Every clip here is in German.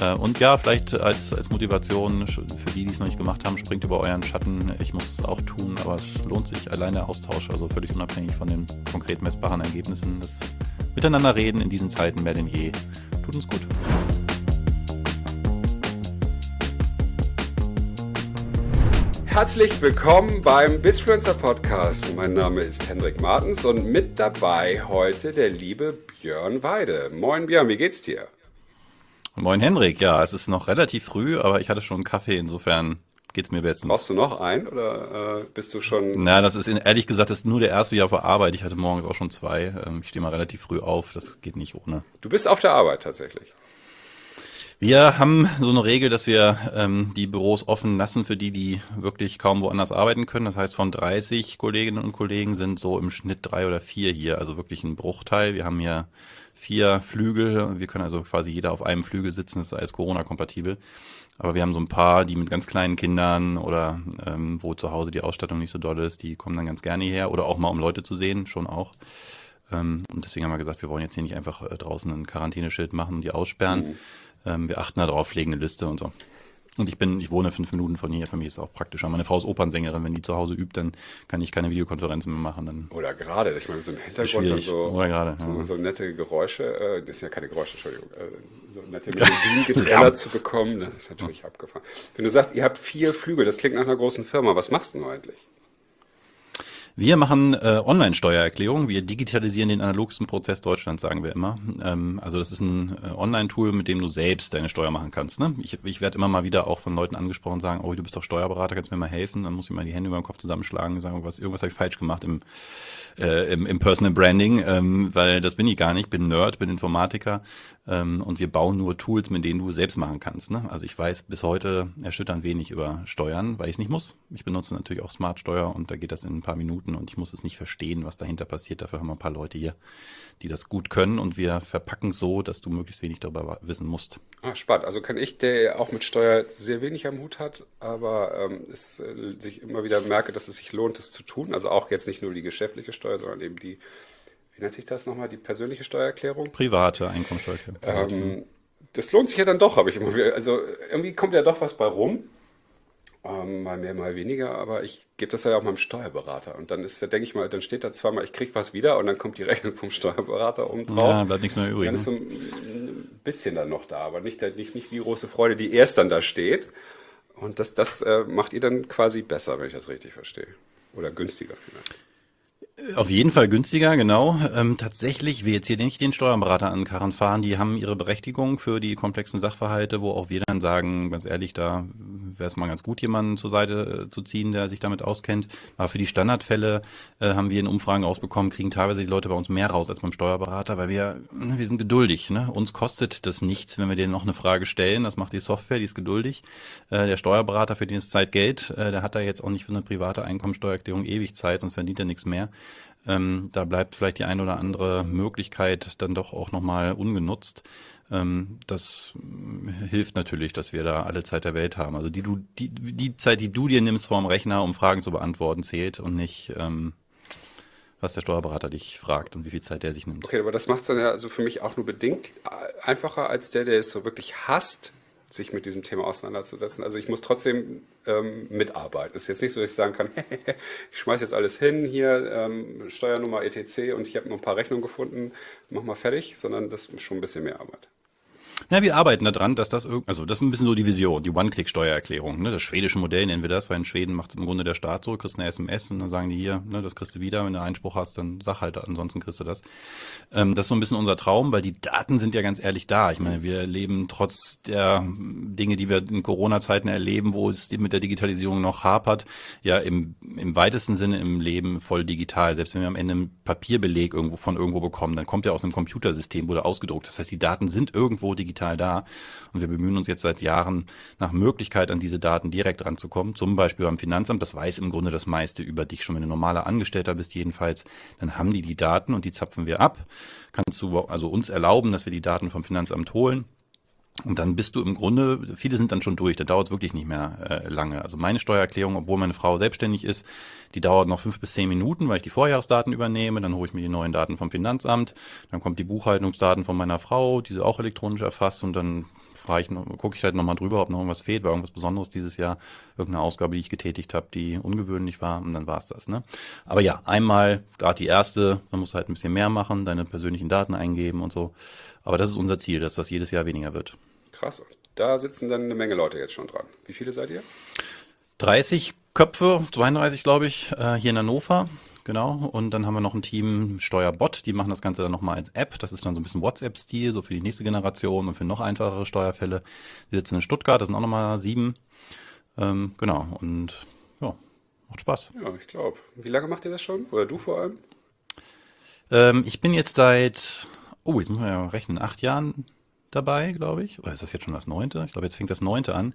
Und ja, vielleicht als Motivation für die es noch nicht gemacht haben, springt über euren Schatten. Ich muss es auch tun, aber es lohnt sich. Allein der Austausch, also völlig unabhängig von den konkret messbaren Ergebnissen. Das Miteinander reden in diesen Zeiten mehr denn je tut uns gut. Herzlich willkommen beim Bizfluencer Podcast. Mein Name ist Hendrik Martens und mit dabei heute der liebe Björn Weide. Moin Björn, wie geht's dir? Moin Hendrik, ja, es ist noch relativ früh, aber ich hatte schon einen Kaffee, insofern geht's mir bestens. Brauchst du noch einen oder bist du schon... Na, das ist ehrlich gesagt, das ist nur der erste Jahr vor Arbeit. Ich hatte morgens auch schon zwei. Ich stehe mal relativ früh auf, das geht nicht ohne. Du bist auf der Arbeit tatsächlich. Wir haben so eine Regel, dass wir die Büros offen lassen für die wirklich kaum woanders arbeiten können. Das heißt, von 30 Kolleginnen und Kollegen sind so im Schnitt 3 oder 4 hier, also wirklich ein Bruchteil. Wir haben hier 4 Flügel. Wir können also quasi jeder auf einem Flügel sitzen. Das ist alles Corona-kompatibel. Aber wir haben so ein paar, die mit ganz kleinen Kindern oder wo zu Hause die Ausstattung nicht so doll ist, die kommen dann ganz gerne hierher oder auch mal, um Leute zu sehen, schon auch. Und deswegen haben wir gesagt, wir wollen jetzt hier nicht einfach draußen ein Quarantäneschild machen und die aussperren. Wir achten darauf, pflegen eine Liste und so. Und ich wohne 5 Minuten von hier, für mich ist es auch praktischer. Meine Frau ist Opernsängerin, wenn die zu Hause übt, dann kann ich keine Videokonferenzen mehr machen. Dann oder gerade, ich meine, so im Hintergrund dann so nette Geräusche, das sind ja keine Geräusche, Entschuldigung, so nette Melodien geträllert zu bekommen, das ist natürlich abgefahren. Wenn du sagst, ihr habt 4 Flügel, das klingt nach einer großen Firma, was machst du eigentlich? Wir machen Online-Steuererklärung. Wir digitalisieren den analogsten Prozess Deutschlands, sagen wir immer. Also das ist ein Online-Tool, mit dem du selbst deine Steuer machen kannst. Ne? Ich werde immer mal wieder auch von Leuten angesprochen und sagen, oh, du bist doch Steuerberater, kannst du mir mal helfen? Dann muss ich mal die Hände über den Kopf zusammenschlagen und sagen, irgendwas habe ich falsch gemacht im Personal Branding, weil das bin ich gar nicht. Bin Nerd, bin Informatiker und wir bauen nur Tools, mit denen du selbst machen kannst. Ne? Also ich weiß bis heute erschütternd wenig über Steuern, weil ich es nicht muss. Ich benutze natürlich auch Smart Steuer und da geht das in ein paar Minuten und ich muss es nicht verstehen, was dahinter passiert. Dafür haben wir ein paar Leute hier, die das gut können und wir verpacken es so, dass du möglichst wenig darüber wissen musst. Ah, spannend. Also kann ich, der auch mit Steuer sehr wenig am Hut hat, aber sich immer wieder merke, dass es sich lohnt, das zu tun. Also auch jetzt nicht nur die geschäftliche Steuer, sondern eben die, wie nennt sich das nochmal, die persönliche Steuererklärung? Private Einkommensteuererklärung. Das lohnt sich ja dann doch, habe ich immer wieder. Also irgendwie kommt ja doch was bei rum. Mal mehr, mal weniger, aber ich gebe das ja auch meinem Steuerberater. Und dann denke ich mal, dann steht da zweimal, ich kriege was wieder und dann kommt die Rechnung vom Steuerberater oben drauf. Ja, bleibt nichts mehr übrig. Dann ist so ein bisschen dann noch da, aber nicht die große Freude, die erst dann da steht. Und das macht ihr dann quasi besser, wenn ich das richtig verstehe. Oder günstiger vielleicht. Auf jeden Fall günstiger, genau. Tatsächlich, wir jetzt hier nicht den Steuerberater an den Karren fahren, die haben ihre Berechtigung für die komplexen Sachverhalte, wo auch wir dann sagen, ganz ehrlich, da wäre es mal ganz gut, jemanden zur Seite zu ziehen, der sich damit auskennt. Aber für die Standardfälle haben wir in Umfragen rausbekommen, kriegen teilweise die Leute bei uns mehr raus als beim Steuerberater, weil wir sind geduldig. Ne? Uns kostet das nichts, wenn wir denen noch eine Frage stellen. Das macht die Software, die ist geduldig. Der Steuerberater, für den ist Zeit Geld, der hat da jetzt auch nicht für eine private Einkommensteuererklärung ewig Zeit, sonst verdient er nichts mehr. Da bleibt vielleicht die eine oder andere Möglichkeit dann doch auch nochmal ungenutzt. Das hilft natürlich, dass wir da alle Zeit der Welt haben. Also die Zeit, die du dir nimmst vorm Rechner, um Fragen zu beantworten, zählt und nicht, was der Steuerberater dich fragt und wie viel Zeit der sich nimmt. Okay, aber das macht es dann ja also für mich auch nur bedingt einfacher als der es so wirklich hasst, sich mit diesem Thema auseinanderzusetzen. Also ich muss trotzdem mitarbeiten. Es ist jetzt nicht so, dass ich sagen kann, ich schmeiß jetzt alles hin, hier Steuernummer etc. und ich habe noch ein paar Rechnungen gefunden, mach mal fertig, sondern das ist schon ein bisschen mehr Arbeit. Ja, wir arbeiten daran, dass das ist ein bisschen so die Vision, die One-Click-Steuererklärung, ne? Das schwedische Modell nennen wir das, weil in Schweden macht es im Grunde der Staat so, kriegst eine SMS und dann sagen die hier, ne, das kriegst du wieder, wenn du Einspruch hast, dann sag halt, ansonsten kriegst du das. Das ist so ein bisschen unser Traum, weil die Daten sind ja ganz ehrlich da. Ich meine, wir leben trotz der Dinge, die wir in Corona-Zeiten erleben, wo es mit der Digitalisierung noch hapert, ja im weitesten Sinne im Leben voll digital. Selbst wenn wir am Ende einen Papierbeleg irgendwo bekommen, dann kommt der aus einem Computersystem, wurde ausgedruckt. Das heißt, die Daten sind irgendwo digital da und wir bemühen uns jetzt seit Jahren nach Möglichkeit, an diese Daten direkt ranzukommen, zum Beispiel beim Finanzamt. Das weiß im Grunde das meiste über dich schon, wenn du normaler Angestellter bist jedenfalls, dann haben die Daten und die zapfen wir ab. Kannst du also uns erlauben, dass wir die Daten vom Finanzamt holen. Und dann bist du im Grunde, viele sind dann schon durch, da dauert es wirklich nicht mehr lange. Also meine Steuererklärung, obwohl meine Frau selbstständig ist, die dauert noch 5 bis 10 Minuten, weil ich die Vorjahresdaten übernehme, dann hole ich mir die neuen Daten vom Finanzamt, dann kommt die Buchhaltungsdaten von meiner Frau, die sie auch elektronisch erfasst und dann gucke ich halt nochmal drüber, ob noch irgendwas fehlt, war irgendwas Besonderes dieses Jahr, irgendeine Ausgabe, die ich getätigt habe, die ungewöhnlich war und dann war es das, ne? Aber ja, einmal, gerade die erste, man muss halt ein bisschen mehr machen, deine persönlichen Daten eingeben und so. Aber das ist unser Ziel, dass das jedes Jahr weniger wird. Krass. Und da sitzen dann eine Menge Leute jetzt schon dran. Wie viele seid ihr? 30 Köpfe, 32 glaube ich, hier in Hannover. Genau, und dann haben wir noch ein Team Steuerbot, die machen das Ganze dann nochmal als App. Das ist dann so ein bisschen WhatsApp-Stil, so für die nächste Generation und für noch einfachere Steuerfälle. Die sitzen in Stuttgart, das sind auch nochmal 7. Genau, und ja, macht Spaß. Ja, ich glaube. Wie lange macht ihr das schon? Oder du vor allem? Ich bin jetzt seit, jetzt muss man ja rechnen, 8 Jahren dabei, glaube ich. Oder ist das jetzt schon das 9.? Ich glaube, jetzt fängt das 9. an.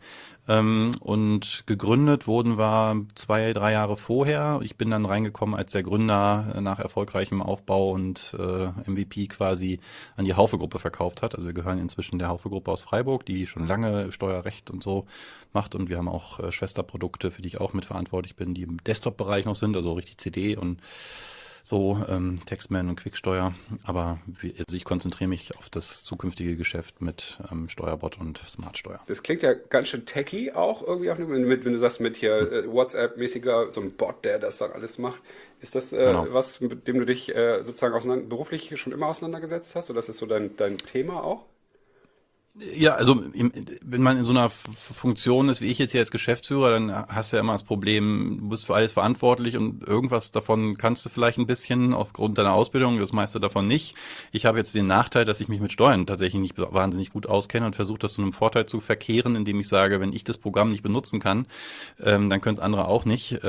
Und gegründet wurden wir 2, 3 Jahre vorher. Ich bin dann reingekommen, als der Gründer nach erfolgreichem Aufbau und MVP quasi an die Haufe-Gruppe verkauft hat. Also wir gehören inzwischen der Haufe-Gruppe aus Freiburg, die schon lange Steuerrecht und so macht. Und wir haben auch Schwesterprodukte, für die ich auch mitverantwortlich bin, die im Desktop-Bereich noch sind, also richtig CD und so, Taxman und Quicksteuer. Aber also ich konzentriere mich auf das zukünftige Geschäft mit Steuerbot und Smartsteuer. Das klingt ja ganz schön techy auch irgendwie, auch wenn du sagst, mit hier WhatsApp-mäßiger, so ein Bot, der das dann alles macht. Ist das Genau. was, mit dem du dich sozusagen beruflich schon immer auseinandergesetzt hast? Oder ist das so dein Thema auch? Ja, also wenn man in so einer Funktion ist, wie ich jetzt hier als Geschäftsführer, dann hast du ja immer das Problem, du bist für alles verantwortlich und irgendwas davon kannst du vielleicht ein bisschen aufgrund deiner Ausbildung, das meiste davon nicht. Ich habe jetzt den Nachteil, dass ich mich mit Steuern tatsächlich nicht wahnsinnig gut auskenne und versuche das zu einem Vorteil zu verkehren, indem ich sage, wenn ich das Programm nicht benutzen kann, dann können es andere auch nicht.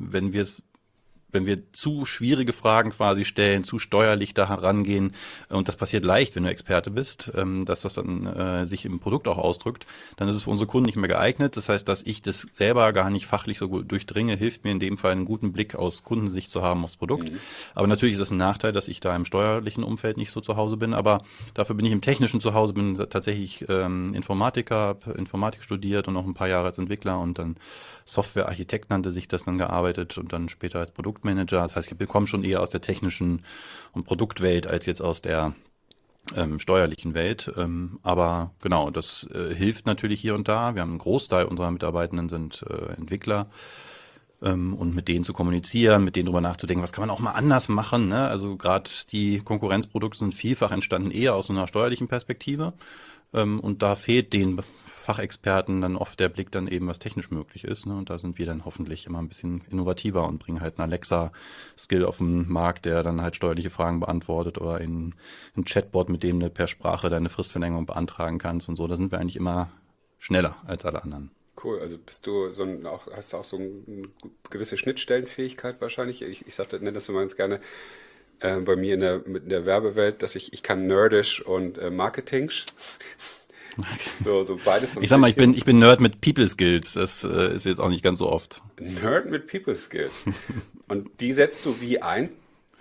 Wenn wir zu schwierige Fragen quasi stellen, zu steuerlich da herangehen, und das passiert leicht, wenn du Experte bist, dass das dann sich im Produkt auch ausdrückt, dann ist es für unsere Kunden nicht mehr geeignet. Das heißt, dass ich das selber gar nicht fachlich so gut durchdringe, hilft mir in dem Fall einen guten Blick aus Kundensicht zu haben aufs Produkt. Aber natürlich ist es ein Nachteil, dass ich da im steuerlichen Umfeld nicht so zu Hause bin, aber dafür bin ich im technischen zu Hause, bin tatsächlich Informatiker, habe Informatik studiert und noch ein paar Jahre als Entwickler und dann Softwarearchitekt nannte sich das dann gearbeitet und dann später als Produktmanager. Das heißt, ich bekomme schon eher aus der technischen und Produktwelt als jetzt aus der steuerlichen Welt. Aber genau, das hilft natürlich hier und da. Wir haben einen Großteil unserer Mitarbeitenden sind Entwickler. Und mit denen zu kommunizieren, mit denen drüber nachzudenken, was kann man auch mal anders machen. Ne? Also gerade die Konkurrenzprodukte sind vielfach entstanden eher aus so einer steuerlichen Perspektive. Und da fehlt den Fachexperten dann oft der Blick dann eben, was technisch möglich ist. Ne? Und da sind wir dann hoffentlich immer ein bisschen innovativer und bringen halt einen Alexa-Skill auf den Markt, der dann halt steuerliche Fragen beantwortet oder ein Chatbot, mit dem du per Sprache deine Fristverlängerung beantragen kannst und so. Da sind wir eigentlich immer schneller als alle anderen. Cool, also bist du hast du auch so eine gewisse Schnittstellenfähigkeit wahrscheinlich? Ich nenne das immer ganz gerne bei mir in der Werbewelt, dass ich kann nerdisch und marketingsch. So beides so ein Ich sag mal, bisschen. ich bin Nerd mit People Skills. Das ist jetzt auch nicht ganz so oft. Nerd mit People Skills. Und die setzt du wie ein?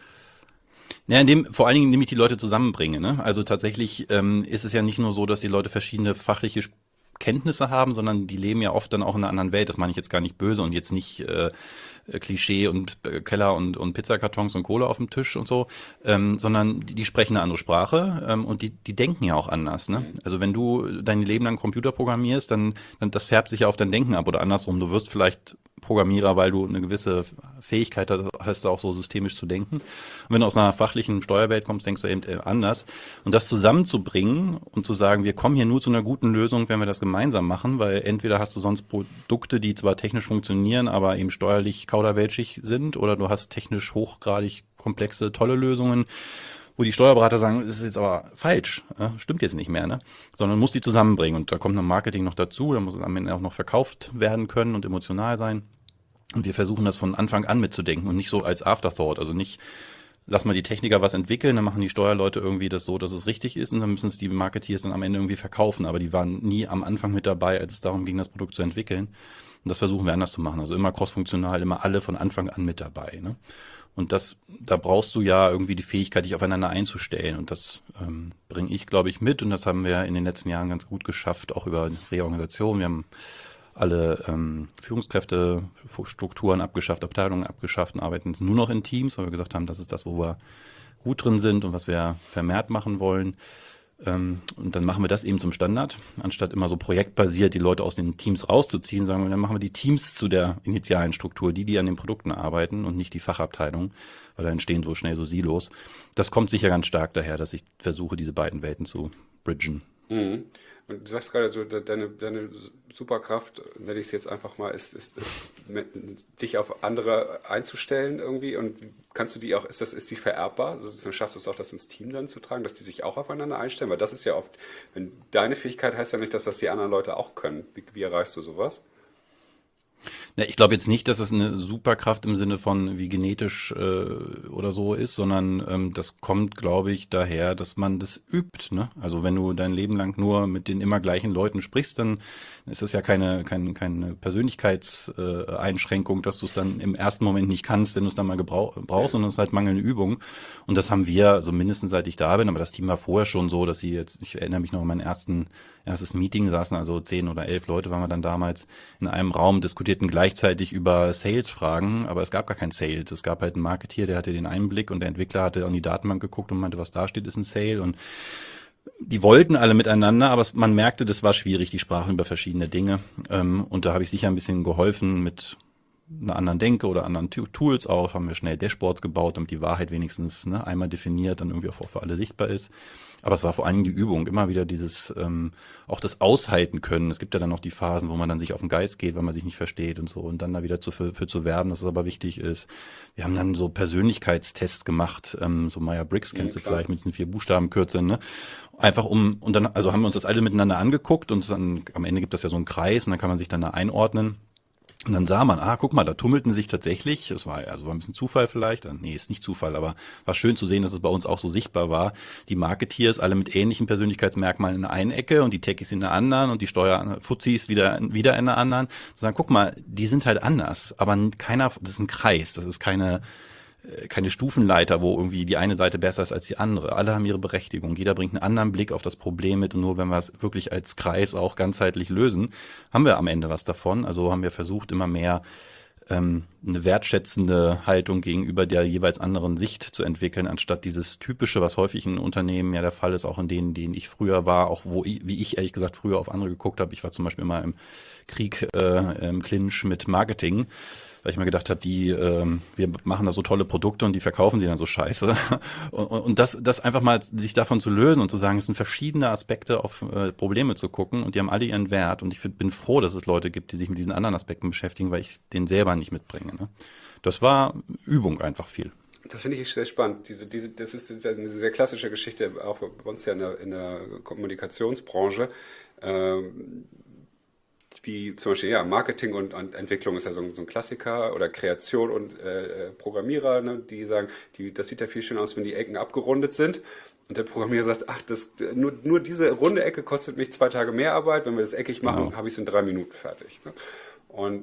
Ja, vor allen Dingen, indem ich die Leute zusammenbringe. Ne? Also tatsächlich ist es ja nicht nur so, dass die Leute verschiedene fachliche Kenntnisse haben, sondern die leben ja oft dann auch in einer anderen Welt. Das meine ich jetzt gar nicht böse und jetzt nicht Klischee und Keller und Pizzakartons und Kohle auf dem Tisch und so, sondern die sprechen eine andere Sprache und die denken ja auch anders. Ne? Also wenn du dein Leben lang Computer programmierst, dann das färbt sich ja auf dein Denken ab oder andersrum. Du wirst vielleicht Programmierer, weil du eine gewisse Fähigkeit hast, auch so systemisch zu denken. Und wenn du aus einer fachlichen Steuerwelt kommst, denkst du eben anders. Und das zusammenzubringen und zu sagen, wir kommen hier nur zu einer guten Lösung, wenn wir das gemeinsam machen, weil entweder hast du sonst Produkte, die zwar technisch funktionieren, aber eben steuerlich kauderwelschig sind, oder du hast technisch hochgradig komplexe, tolle Lösungen, wo die Steuerberater sagen, das ist jetzt aber falsch, stimmt jetzt nicht mehr, ne? Sondern muss die zusammenbringen. Und da kommt noch Marketing noch dazu, da muss es am Ende auch noch verkauft werden können und emotional sein. Und wir versuchen das von Anfang an mitzudenken und nicht so als Afterthought. Also nicht, lass mal die Techniker was entwickeln, dann machen die Steuerleute irgendwie das so, dass es richtig ist und dann müssen es die Marketeers dann am Ende irgendwie verkaufen. Aber die waren nie am Anfang mit dabei, als es darum ging, das Produkt zu entwickeln. Und das versuchen wir anders zu machen. Also immer crossfunktional, immer alle von Anfang an mit dabei. Ne? Und da brauchst du ja irgendwie die Fähigkeit, dich aufeinander einzustellen. Und das bringe ich, glaube ich, mit. Und das haben wir in den letzten Jahren ganz gut geschafft, auch über Reorganisation. Wir haben alle Führungskräftestrukturen abgeschafft, Abteilungen abgeschafft und arbeiten jetzt nur noch in Teams, weil wir gesagt haben, das ist das, wo wir gut drin sind und was wir vermehrt machen wollen. Und dann machen wir das eben zum Standard, anstatt immer so projektbasiert die Leute aus den Teams rauszuziehen, sagen wir, dann machen wir die Teams zu der initialen Struktur, die an den Produkten arbeiten und nicht die Fachabteilung, weil da entstehen so schnell so Silos. Das kommt sicher ganz stark daher, dass ich versuche, diese beiden Welten zu bridgen. Mhm. Und du sagst gerade so, deine Superkraft, nenne ich es jetzt einfach mal, ist dich auf andere einzustellen irgendwie. Und kannst du die auch, ist die vererbbar? Also dann schaffst du es auch, das ins Team dann zu tragen, dass die sich auch aufeinander einstellen? Weil das ist ja oft, wenn deine Fähigkeit heißt ja nicht, dass das die anderen Leute auch können. Wie erreichst du sowas? Ja, ich glaube jetzt nicht, dass es eine Superkraft im Sinne von wie genetisch oder so ist, sondern das kommt, glaube ich, daher, dass man das übt. Ne? Also wenn du dein Leben lang nur mit den immer gleichen Leuten sprichst, dann ist das ja keine Persönlichkeitseinschränkung, dass du es dann im ersten Moment nicht kannst, wenn du es dann mal brauchst, sondern es ist halt mangelnde Übung. Und das haben wir, also mindestens seit ich da bin, aber das Team war vorher schon so, dass sie jetzt, ich erinnere mich noch an meinen erstes Meeting, saßen also 10 oder 11 Leute, waren wir dann damals in einem Raum, diskutierten gleichzeitig über Sales-Fragen, aber es gab gar kein Sales. Es gab halt einen Marketeer, der hatte den Einblick und der Entwickler hatte an die Datenbank geguckt und meinte, was da steht, ist ein Sale. Und die wollten alle miteinander, aber man merkte, das war schwierig, die sprachen über verschiedene Dinge. Und da habe ich sicher ein bisschen geholfen mit einer anderen Denke oder anderen Tools auch, haben wir schnell Dashboards gebaut, damit die Wahrheit wenigstens einmal definiert, dann irgendwie auch für alle sichtbar ist. Aber es war vor allem die Übung, immer wieder dieses, auch das Aushalten können. Es gibt ja dann noch die Phasen, wo man dann sich auf den Geist geht, weil man sich nicht versteht und so und dann da wieder für zu werben, dass es aber wichtig ist. Wir haben dann so Persönlichkeitstests gemacht, so Myers-Briggs Ja, kennst du klar. vielleicht mit diesen 4 Buchstabenkürzeln, ne? Einfach und dann, also haben wir uns das alle miteinander angeguckt und dann am Ende gibt das ja so einen Kreis und dann kann man sich dann da einordnen. Und dann sah man, guck mal, da tummelten sich tatsächlich, es war also war ein bisschen Zufall vielleicht, nee, ist nicht Zufall, aber war schön zu sehen, dass es bei uns auch so sichtbar war. Die Marketeers alle mit ähnlichen Persönlichkeitsmerkmalen in der einen Ecke und die Techies in der anderen und die Steuerfuzis wieder in der anderen. Zu sagen, guck mal, die sind halt anders, aber keiner, das ist ein Kreis, das ist keine Stufenleiter, wo irgendwie die eine Seite besser ist als die andere. Alle haben ihre Berechtigung. Jeder bringt einen anderen Blick auf das Problem mit und nur wenn wir es wirklich als Kreis auch ganzheitlich lösen, haben wir am Ende was davon. Also haben wir versucht, immer mehr eine wertschätzende Haltung gegenüber der jeweils anderen Sicht zu entwickeln, anstatt dieses typische, was häufig in Unternehmen ja der Fall ist, auch in denen ich früher war, auch wie ich ehrlich gesagt früher auf andere geguckt habe. Ich war zum Beispiel immer im Krieg, im Clinch mit Marketing, weil ich mir gedacht habe, wir machen da so tolle Produkte und die verkaufen sie dann so scheiße. Und das einfach mal sich davon zu lösen und zu sagen, es sind verschiedene Aspekte auf Probleme zu gucken und die haben alle ihren Wert. Und ich bin froh, dass es Leute gibt, die sich mit diesen anderen Aspekten beschäftigen, weil ich den selber nicht mitbringe. Ne? Das war Übung einfach viel. Das finde ich sehr spannend. Das ist eine sehr klassische Geschichte, auch bei uns ja in der Kommunikationsbranche. Ähm, Wie zum Beispiel, ja, Marketing und Entwicklung ist ja so ein Klassiker oder Kreation und Programmierer, ne, die sagen, das sieht ja viel schöner aus, wenn die Ecken abgerundet sind. Und der Programmierer sagt, ach, nur diese runde Ecke kostet mich 2 Tage mehr Arbeit. Wenn wir das eckig machen, Genau. habe ich es in 3 Minuten fertig. Ne? Und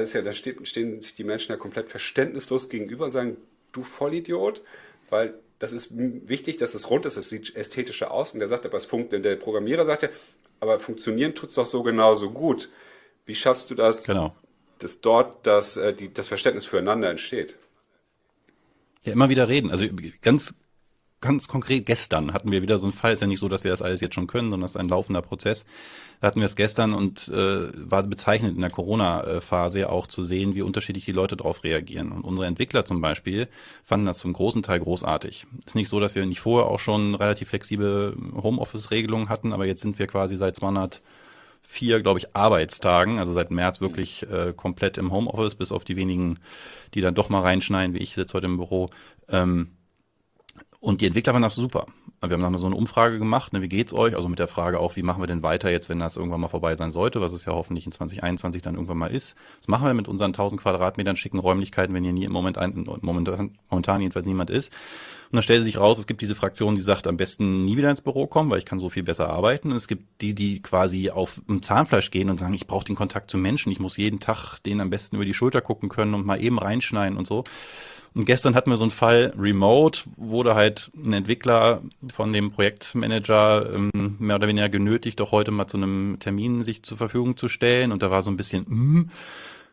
stehen sich die Menschen ja komplett verständnislos gegenüber und sagen, du Vollidiot, weil das ist wichtig, dass es rund ist, es sieht ästhetischer aus. Und der sagt, aber der Programmierer sagt ja, aber funktionieren tut es doch so genauso gut. Wie schaffst du das, Genau. dass dort das Verständnis füreinander entsteht? Ja, immer wieder reden. Also ganz konkret gestern hatten wir wieder so einen Fall. Ist ja nicht so, dass wir das alles jetzt schon können, sondern es ist ein laufender Prozess. Da hatten wir es gestern und war bezeichnend in der Corona-Phase ja auch zu sehen, wie unterschiedlich die Leute darauf reagieren. Und unsere Entwickler zum Beispiel fanden das zum großen Teil großartig. Ist nicht so, dass wir nicht vorher auch schon relativ flexible Homeoffice-Regelungen hatten, aber jetzt sind wir quasi seit 204, glaube ich, Arbeitstagen, also seit März wirklich komplett im Homeoffice, bis auf die wenigen, die dann doch mal reinschneiden, wie ich sitze heute im Büro. Ähm, und die Entwickler waren das super. Wir haben dann so eine Umfrage gemacht, ne, wie geht's euch? Also mit der Frage auch, wie machen wir denn weiter jetzt, wenn das irgendwann mal vorbei sein sollte, was es ja hoffentlich in 2021 dann irgendwann mal ist. Was machen wir mit unseren 1000 Quadratmetern schicken Räumlichkeiten, wenn hier nie momentan jedenfalls niemand ist? Und dann stellte sich raus, es gibt diese Fraktion, die sagt, am besten nie wieder ins Büro kommen, weil ich kann so viel besser arbeiten. Und es gibt die quasi auf dem Zahnfleisch gehen und sagen, ich brauche den Kontakt zu Menschen, ich muss jeden Tag denen am besten über die Schulter gucken können und mal eben reinschneiden und so. Und gestern hatten wir so einen Fall remote, wurde halt ein Entwickler von dem Projektmanager mehr oder weniger genötigt, doch heute mal zu einem Termin sich zur Verfügung zu stellen. Und da war so ein bisschen,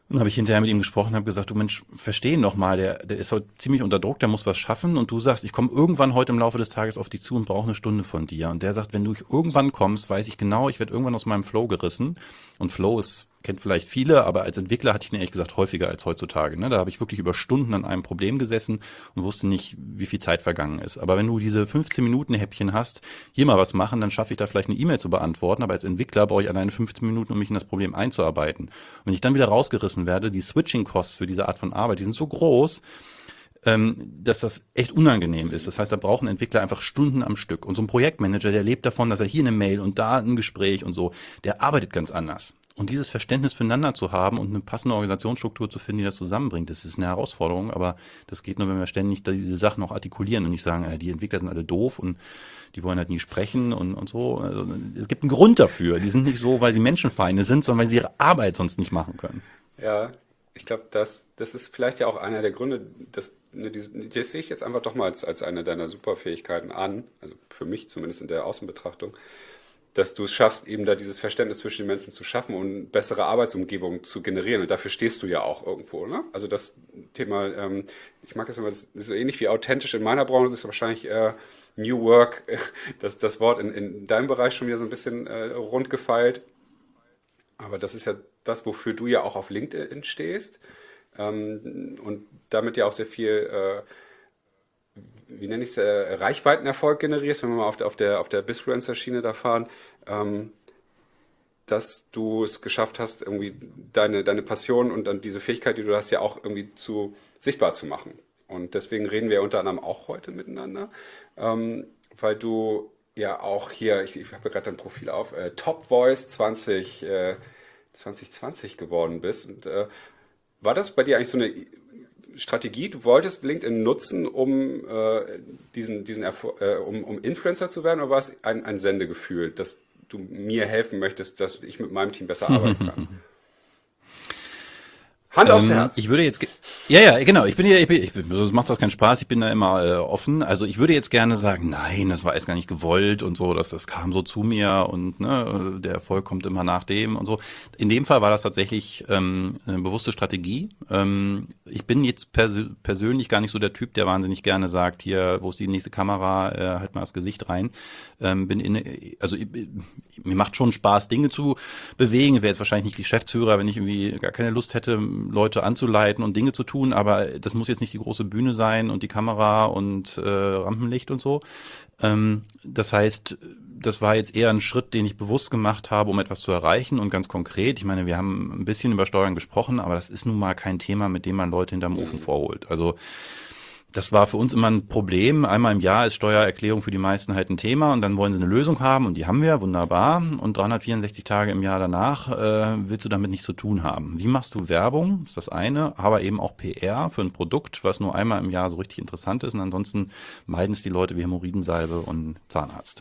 Und habe ich hinterher mit ihm gesprochen, habe gesagt, du Mensch, versteh ihn doch mal, der ist heute ziemlich unter Druck, der muss was schaffen und du sagst, ich komme irgendwann heute im Laufe des Tages auf dich zu und brauche eine Stunde von dir. Und der sagt, wenn du irgendwann kommst, weiß ich genau, ich werde irgendwann aus meinem Flow gerissen. Und Flow kennt vielleicht viele, aber als Entwickler hatte ich ihn ehrlich gesagt häufiger als heutzutage. Ne? Da habe ich wirklich über Stunden an einem Problem gesessen und wusste nicht, wie viel Zeit vergangen ist. Aber wenn du diese 15 Minuten Häppchen hast, hier mal was machen, dann schaffe ich da vielleicht eine E-Mail zu beantworten. Aber als Entwickler brauche ich alleine 15 Minuten, um mich in das Problem einzuarbeiten. Und wenn ich dann wieder rausgerissen werde, die Switching-Costs für diese Art von Arbeit, die sind so groß, dass das echt unangenehm ist. Das heißt, da brauchen Entwickler einfach Stunden am Stück. Und so ein Projektmanager, der lebt davon, dass er hier eine Mail und da ein Gespräch und so, der arbeitet ganz anders. Und dieses Verständnis füreinander zu haben und eine passende Organisationsstruktur zu finden, die das zusammenbringt, das ist eine Herausforderung, aber das geht nur, wenn wir ständig diese Sachen auch artikulieren und nicht sagen, die Entwickler sind alle doof und die wollen halt nie sprechen und so. Also, es gibt einen Grund dafür. Die sind nicht so, weil sie Menschenfeinde sind, sondern weil sie ihre Arbeit sonst nicht machen können. Ja, ich glaube, das ist vielleicht ja auch einer der Gründe, das sehe ich jetzt einfach doch mal als eine deiner Superfähigkeiten an, also für mich zumindest in der Außenbetrachtung, dass du es schaffst, eben da dieses Verständnis zwischen den Menschen zu schaffen und bessere Arbeitsumgebungen zu generieren. Und dafür stehst du ja auch irgendwo, ne? Also das Thema, ich mag das immer, das ist so ähnlich wie authentisch in meiner Branche, das ist wahrscheinlich New Work, das Wort in deinem Bereich schon wieder so ein bisschen rund gefeilt. Aber das ist ja das, wofür du ja auch auf LinkedIn stehst und damit ja auch sehr viel, wie nenne ich es, Reichweitenerfolg generierst, wenn wir mal auf der Bizfluencer-Schiene da fahren, ähm, dass du es geschafft hast, irgendwie deine Passion und dann diese Fähigkeit, die du hast, ja auch irgendwie sichtbar zu machen. Und deswegen reden wir unter anderem auch heute miteinander, weil du ja auch hier, ich habe ja gerade dein Profil auf, Top Voice 2020 geworden bist. Und war das bei dir eigentlich so eine Strategie? Du wolltest LinkedIn nutzen, um um Influencer zu werden, oder war es ein Sendegefühl, dass du mir helfen möchtest, dass ich mit meinem Team besser arbeiten kann? Hand aufs Ich Herz. würde jetzt, ja, ja, genau, das macht das keinen Spaß, ich bin da immer offen. Also ich würde jetzt gerne sagen, nein, das war erst gar nicht gewollt und so, das kam so zu mir und ne, der Erfolg kommt immer nach dem und so. In dem Fall war das tatsächlich eine bewusste Strategie. Ich bin jetzt persönlich gar nicht so der Typ, der wahnsinnig gerne sagt, hier, wo ist die nächste Kamera, halt mal das Gesicht rein. Mir macht schon Spaß, Dinge zu bewegen. Wäre jetzt wahrscheinlich nicht Geschäftsführer, wenn ich irgendwie gar keine Lust hätte, Leute anzuleiten und Dinge zu tun, aber das muss jetzt nicht die große Bühne sein und die Kamera und Rampenlicht und so. Das heißt, das war jetzt eher ein Schritt, den ich bewusst gemacht habe, um etwas zu erreichen und ganz konkret. Ich meine, wir haben ein bisschen über Steuern gesprochen, aber das ist nun mal kein Thema, mit dem man Leute hinterm Ofen vorholt. Also das war für uns immer ein Problem. Einmal im Jahr ist Steuererklärung für die meisten halt ein Thema und dann wollen sie eine Lösung haben und die haben wir, wunderbar. Und 364 Tage im Jahr danach willst du damit nichts zu tun haben. Wie machst du Werbung? Ist das eine, aber eben auch PR für ein Produkt, was nur einmal im Jahr so richtig interessant ist und ansonsten meiden es die Leute wie Hämorrhoidensalbe und Zahnarzt.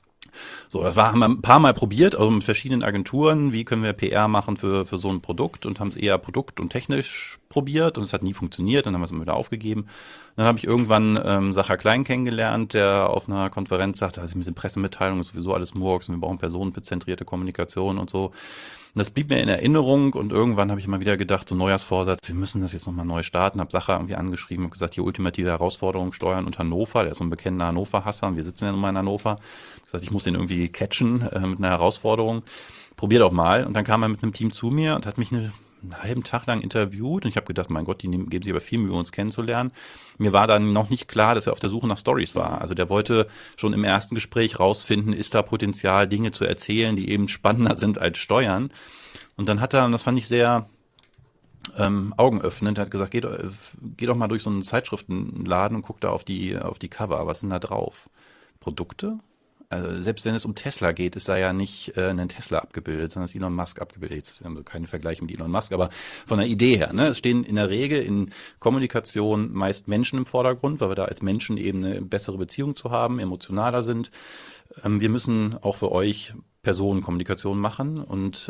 So, haben wir ein paar Mal probiert, also mit verschiedenen Agenturen, wie können wir PR machen für so ein Produkt und haben es eher produkt- und technisch probiert und es hat nie funktioniert, dann haben wir es immer wieder aufgegeben. Dann habe ich irgendwann Sacha Klein kennengelernt, der auf einer Konferenz sagte, also mit den Pressemitteilungen ist sowieso alles Murks und wir brauchen personenzentrierte Kommunikation und so. Und das blieb mir in Erinnerung und irgendwann habe ich immer wieder gedacht, so Neujahrsvorsatz, wir müssen das jetzt nochmal neu starten. Habe Sacha irgendwie angeschrieben und gesagt, die ultimative Herausforderung Steuern und Hannover. Der ist so ein bekennender Hannover-Hasser und wir sitzen ja nun mal in Hannover. Ich gesagt, ich muss den irgendwie catchen mit einer Herausforderung. Probier doch mal. Und dann kam er mit einem Team zu mir und hat mich einen halben Tag lang interviewt und ich habe gedacht, mein Gott, geben sich aber viel Mühe, uns kennenzulernen. Mir war dann noch nicht klar, dass er auf der Suche nach Stories war. Also der wollte schon im ersten Gespräch rausfinden, ist da Potenzial, Dinge zu erzählen, die eben spannender sind als Steuern. Und dann hat er, und das fand ich sehr augenöffnend, er hat gesagt, geh doch mal durch so einen Zeitschriftenladen und guck da auf die Cover. Was sind da drauf? Produkte? Also selbst wenn es um Tesla geht, ist da ja nicht ein Tesla abgebildet, sondern ist Elon Musk abgebildet. Jetzt haben wir keine Vergleiche mit Elon Musk, aber von der Idee her. Ne? Es stehen in der Regel in Kommunikation meist Menschen im Vordergrund, weil wir da als Menschen eben eine bessere Beziehung zu haben, emotionaler sind. Wir müssen auch für euch Personenkommunikation machen und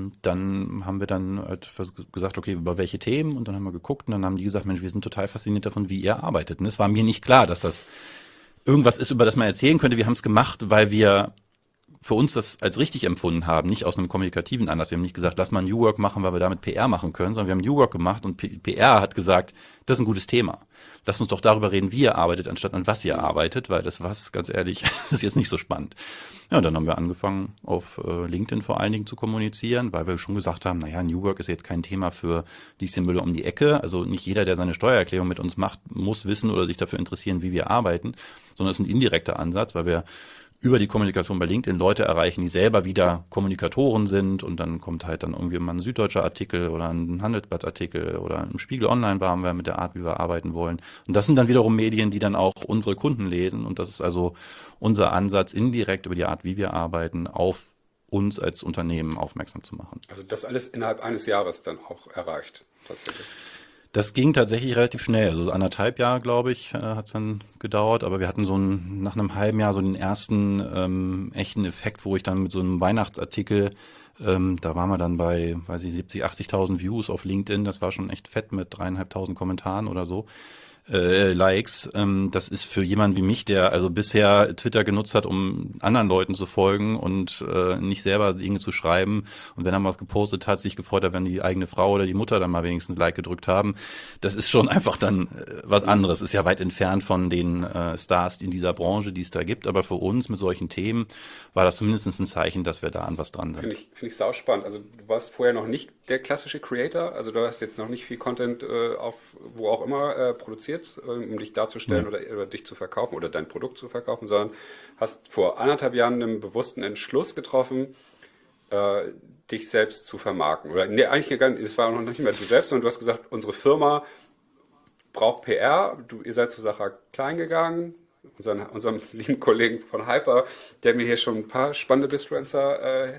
dann haben wir dann halt gesagt, okay, über welche Themen und dann haben wir geguckt und dann haben die gesagt, Mensch, wir sind total fasziniert davon, wie ihr arbeitet. Und es war mir nicht klar, dass das irgendwas ist, über das man erzählen könnte. Wir haben es gemacht, weil wir für uns das als richtig empfunden haben, nicht aus einem kommunikativen Anlass. Wir haben nicht gesagt, lass mal New Work machen, weil wir damit PR machen können, sondern wir haben New Work gemacht und PR hat gesagt, das ist ein gutes Thema. Lasst uns doch darüber reden, wie ihr arbeitet, anstatt an was ihr arbeitet, weil das was, ganz ehrlich, ist jetzt nicht so spannend. Ja, und dann haben wir angefangen, auf LinkedIn vor allen Dingen zu kommunizieren, weil wir schon gesagt haben, naja, New Work ist jetzt kein Thema für Lieschen Müller um die Ecke. Also nicht jeder, der seine Steuererklärung mit uns macht, muss wissen oder sich dafür interessieren, wie wir arbeiten, sondern es ist ein indirekter Ansatz, weil wir über die Kommunikation bei LinkedIn Leute erreichen, die selber wieder Kommunikatoren sind und dann kommt halt dann irgendwie mal ein süddeutscher Artikel oder ein Handelsblattartikel oder im Spiegel Online waren wir mit der Art, wie wir arbeiten wollen. Und das sind dann wiederum Medien, die dann auch unsere Kunden lesen und das ist also unser Ansatz, indirekt über die Art, wie wir arbeiten, auf uns als Unternehmen aufmerksam zu machen. Also das alles innerhalb eines Jahres dann auch erreicht, tatsächlich. Das ging tatsächlich relativ schnell, also so 1,5 Jahre, glaube ich, hat es dann gedauert, aber wir hatten nach einem halben Jahr so den ersten echten Effekt, wo ich dann mit so einem Weihnachtsartikel, da waren wir dann bei, weiß ich, 70.000, 80.000 Views auf LinkedIn, das war schon echt fett mit 3.500 Kommentaren oder so. Likes. Das ist für jemanden wie mich, der also bisher Twitter genutzt hat, um anderen Leuten zu folgen und nicht selber Dinge zu schreiben. Und wenn er mal was gepostet hat, sich gefreut hat, wenn die eigene Frau oder die Mutter dann mal wenigstens Like gedrückt haben. Das ist schon einfach dann was anderes. Ist ja weit entfernt von den Stars in dieser Branche, die es da gibt. Aber für uns mit solchen Themen war das zumindest ein Zeichen, dass wir da an was dran sind. Finde ich sauspannend. Also du warst vorher noch nicht der klassische Creator, also du hast jetzt noch nicht viel Content auf wo auch immer produziert, um dich darzustellen oder dich zu verkaufen oder dein Produkt zu verkaufen, sondern hast vor 1,5 Jahren einen bewussten Entschluss getroffen, dich selbst zu vermarkten. Oder nee, eigentlich gar nicht, das war noch nicht mehr du selbst, sondern du hast gesagt, unsere Firma braucht PR, ihr seid zu Sacha Klein gegangen, unserem lieben Kollegen von Hyper, der mir hier schon ein paar spannende Bisfluencer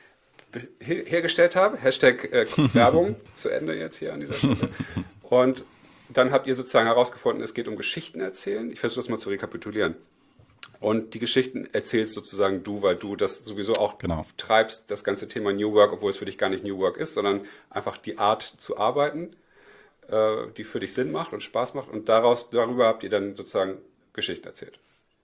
hergestellt hat. Hashtag Werbung zu Ende jetzt hier an dieser Stelle. Und dann habt ihr sozusagen herausgefunden, es geht um Geschichten erzählen. Ich versuche das mal zu rekapitulieren. Und die Geschichten erzählst sozusagen du, weil du das sowieso auch treibst, das ganze Thema New Work, obwohl es für dich gar nicht New Work ist, sondern einfach die Art zu arbeiten, die für dich Sinn macht und Spaß macht. Und darüber habt ihr dann sozusagen Geschichten erzählt.